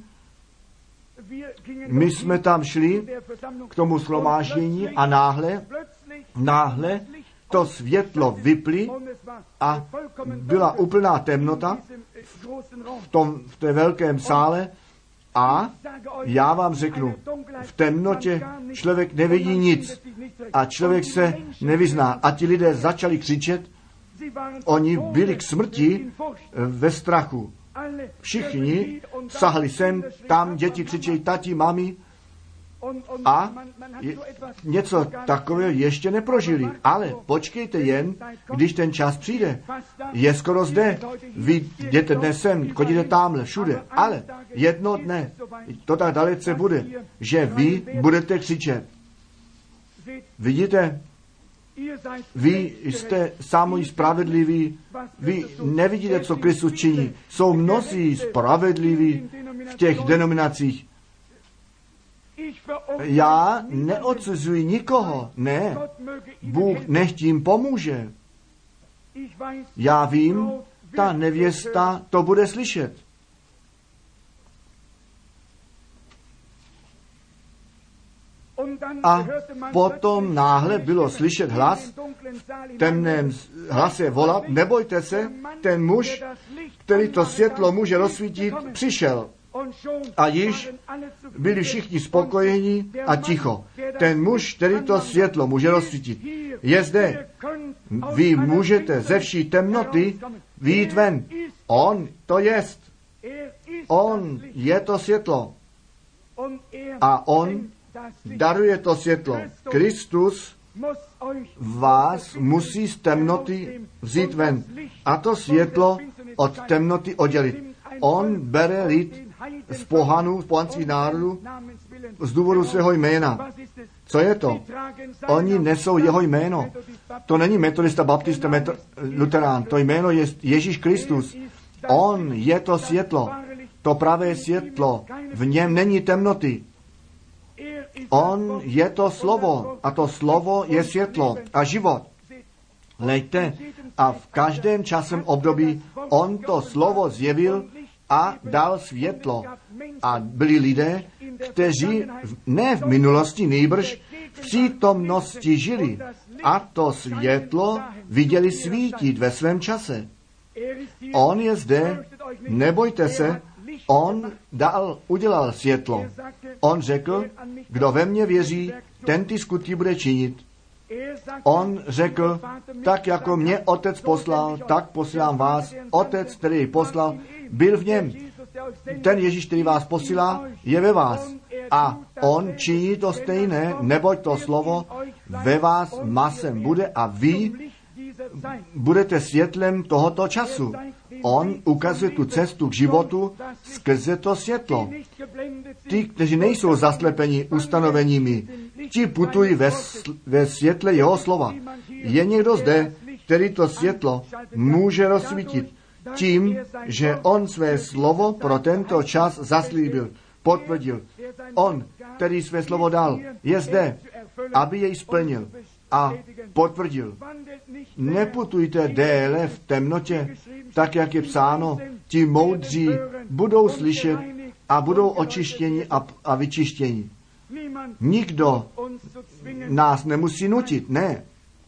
My jsme tam šli k tomu shromáždění a náhle to světlo vypli a byla úplná temnota v té velkém sále a já vám řeknu, v temnotě člověk nevidí nic a člověk se nevyzná. A ti lidé začali křičet, oni byli k smrti ve strachu. Všichni sahali sem, tam, děti křičejí: tati, mami. A něco takového ještě neprožili. Ale počkejte jen, když ten čas přijde. Je skoro zde. Vy jděte dnes sem, chodíte tamhle, všude. Ale jedno dne to tak dalece bude, že vy budete křičet. Vidíte? Vy jste sami spravedliví. Vy nevidíte, co Kristus činí. Jsou mnozí spravedliví v těch denominacích. Já neodsuzuji nikoho, ne. Bůh nechť jim pomůže. Já vím, ta nevěsta to bude slyšet. A potom náhle bylo slyšet hlas, v temném hlase volat: nebojte se, ten muž, který to světlo může rozsvítit, přišel. A již byli všichni spokojení a ticho. Ten muž, který to světlo může rozsvítit, je zde. Vy můžete ze vší temnoty vyjít ven. On to jest. On je to světlo a on daruje to světlo. Kristus vás musí z temnoty vzít ven a to světlo od temnoty oddělit. On bere lid z pohanů, z pohanských národů z důvodu svého jména. Co je to? Oni nesou jeho jméno. To není metodista, baptista, luterán. To jméno je Ježíš Kristus. On je to světlo. To pravé světlo. V něm není temnoty. On je to slovo. A to slovo je světlo a život. Hleďte, a v každém časem období on to slovo zjevil a dal světlo. A byli lidé, kteří ne v minulosti, nýbrž v přítomnosti žili. A to světlo viděli svítit ve svém čase. On je zde, nebojte se, on udělal světlo. On řekl, kdo ve mně věří, ten ty skutky bude činit. On řekl, tak jako mě otec poslal, tak posílám vás. Otec, který jej poslal, byl v něm. Ten Ježíš, který vás posílá, je ve vás. A on činí to stejné, neboť to slovo ve vás masem bude a vy budete světlem tohoto času. On ukazuje tu cestu k životu skrze to světlo. Ti, kteří nejsou zaslepeni ustanoveními, ti putují ve světle jeho slova. Je někdo zde, který to světlo může rozsvítit tím, že on své slovo pro tento čas zaslíbil, potvrdil. On, který své slovo dal, je zde, aby jej splnil a potvrdil. Neputujte déle v temnotě, tak jak je psáno, ti moudří budou slyšet a budou očištěni a vyčištěni. Nikdo nás nemusí nutit, ne.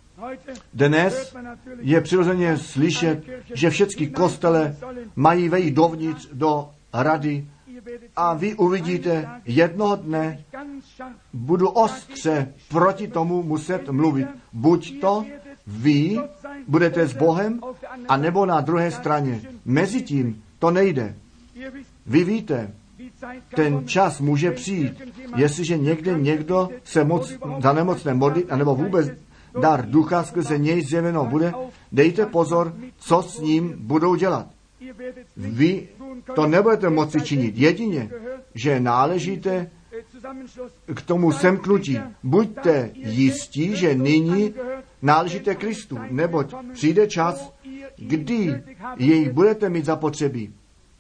Dnes je přirozeně slyšet, že všechny kostele mají vejít dovnitř do rady a vy uvidíte, jednoho dne budu ostře proti tomu muset mluvit. Buď to vy budete s Bohem, anebo na druhé straně. Mezitím to nejde. Vy víte, ten čas může přijít, jestliže někdo se za nemocné modlit, anebo vůbec dar ducha skrze něj zjeveno bude, dejte pozor, co s ním budou dělat. Vy to nebudete moci činit jedině, že náležíte k tomu semknutí. Buďte jistí, že nyní náležíte Kristu, neboť přijde čas, kdy jej budete mít zapotřebí.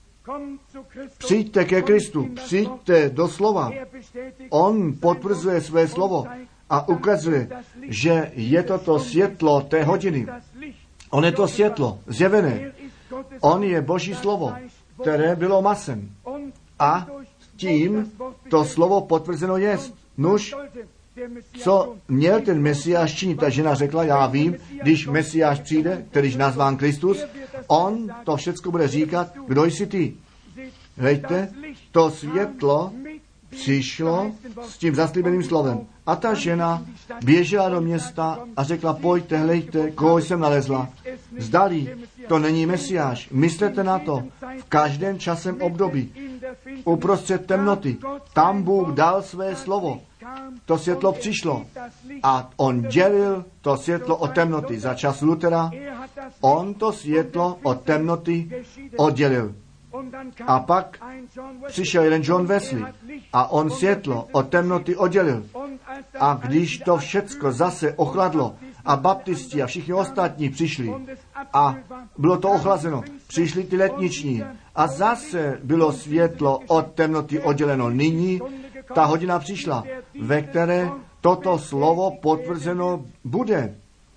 Přijďte ke Kristu, přijďte do slova. On potvrzuje své slovo a ukazuje, že je to světlo té hodiny. On je to světlo zjevené. On je Boží slovo, které bylo masem. A tím to slovo potvrzeno jest. Nuž, co měl ten Mesiáš činit? Ta žena řekla, já vím, když Mesiáš přijde, kterýž nazván Kristus, on to všecko bude říkat, kdo jsi ty. Hleďte, to světlo přišlo s tím zaslíbeným slovem. A ta žena běžela do města a řekla, pojďte, hleďte, koho jsem nalezla. Zdali, to není Mesiáš. Myslete na to. V každém časem období. Uprostřed temnoty. Tam Bůh dal své slovo. To světlo přišlo. A on dělil to světlo od temnoty. Za čas Lutera on to světlo od temnoty oddělil. A pak přišel jeden John Wesley a on světlo od temnoty oddělil. A když to všecko zase ochladlo a baptisti a všichni ostatní přišli a bylo to ochlazeno, přišli ty letniční a zase bylo světlo od temnoty odděleno. Nyní ta hodina přišla, ve které toto slovo potvrzeno bude.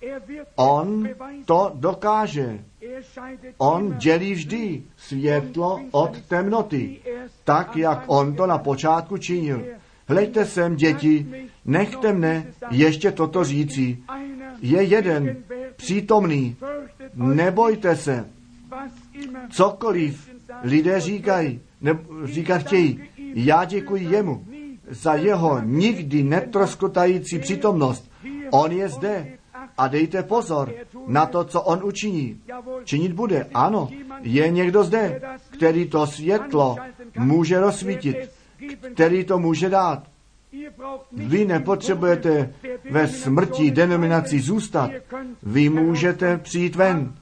On to dokáže. On dělí vždy světlo od temnoty, tak, jak on to na počátku činil. Hleďte sem, děti, nechte mne ještě toto říci. Je jeden přítomný, nebojte se. Cokoliv lidé říkají, říkat chtějí, já děkuji jemu za jeho nikdy netroskotající přítomnost. On je zde a dejte pozor na to, co on učiní. Činit bude. Ano, je někdo zde, který to světlo může rozsvítit, který to může dát. Vy nepotřebujete ve smrti denominací zůstat. Vy můžete přijít ven.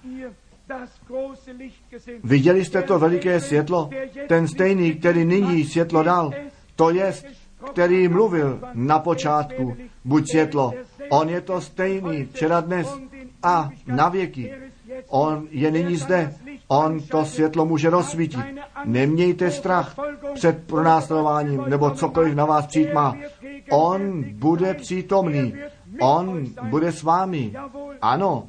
Viděli jste to veliké světlo? Ten stejný, který nyní světlo dal, to jest, který mluvil na počátku, buď světlo. On je to stejný včera, dnes a na věky. On je nyní zde. On to světlo může rozsvítit. Nemějte strach před pronásledováním nebo cokoliv na vás přijít má. On bude přítomný. On bude s vámi. Ano.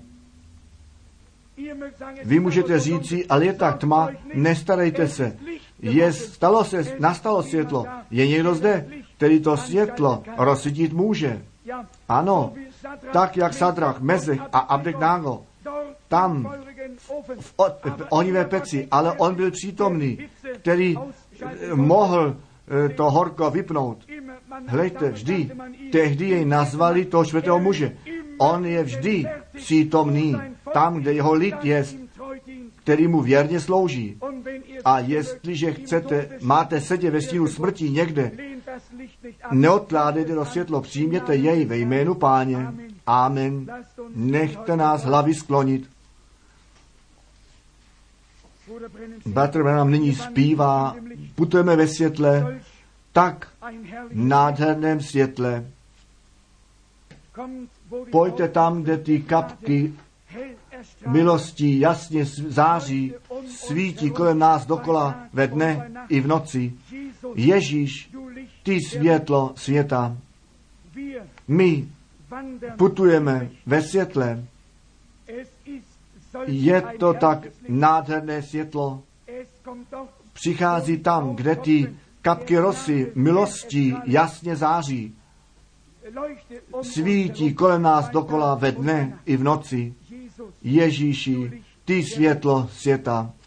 Vy můžete říci, ale je tak tma, nestarejte se. Nastalo světlo. Je někdo zde, který to světlo rozsvítit může. Ano, tak jak Sadrach, Mezech a Abednego. Tam v ohnivé peci, ale on byl přítomný, který mohl to horko vypnout. Hleďte, vždy, tehdy jej nazvali toho svatého muže. On je vždy přítomný tam, kde jeho lid je, který mu věrně slouží. A jestliže máte sedět ve stínu smrti někde, neodkládejte do světlo, přijměte jej ve jménu Páně. Amen. Nechte nás hlavy sklonit. Bratr Branham nyní zpívá, putujeme ve světle, tak nádherném světle. Pojďte tam, kde ty kapky milostí jasně září, svítí kolem nás dokola ve dne i v noci. Ježíš, ty světlo světa. My putujeme ve světle. Je to tak nádherné světlo. Přichází tam, kde ty kapky rosy milostí jasně září. Svítí kolem nás dokola ve dne i v noci. Ježíši, ty světlo světa.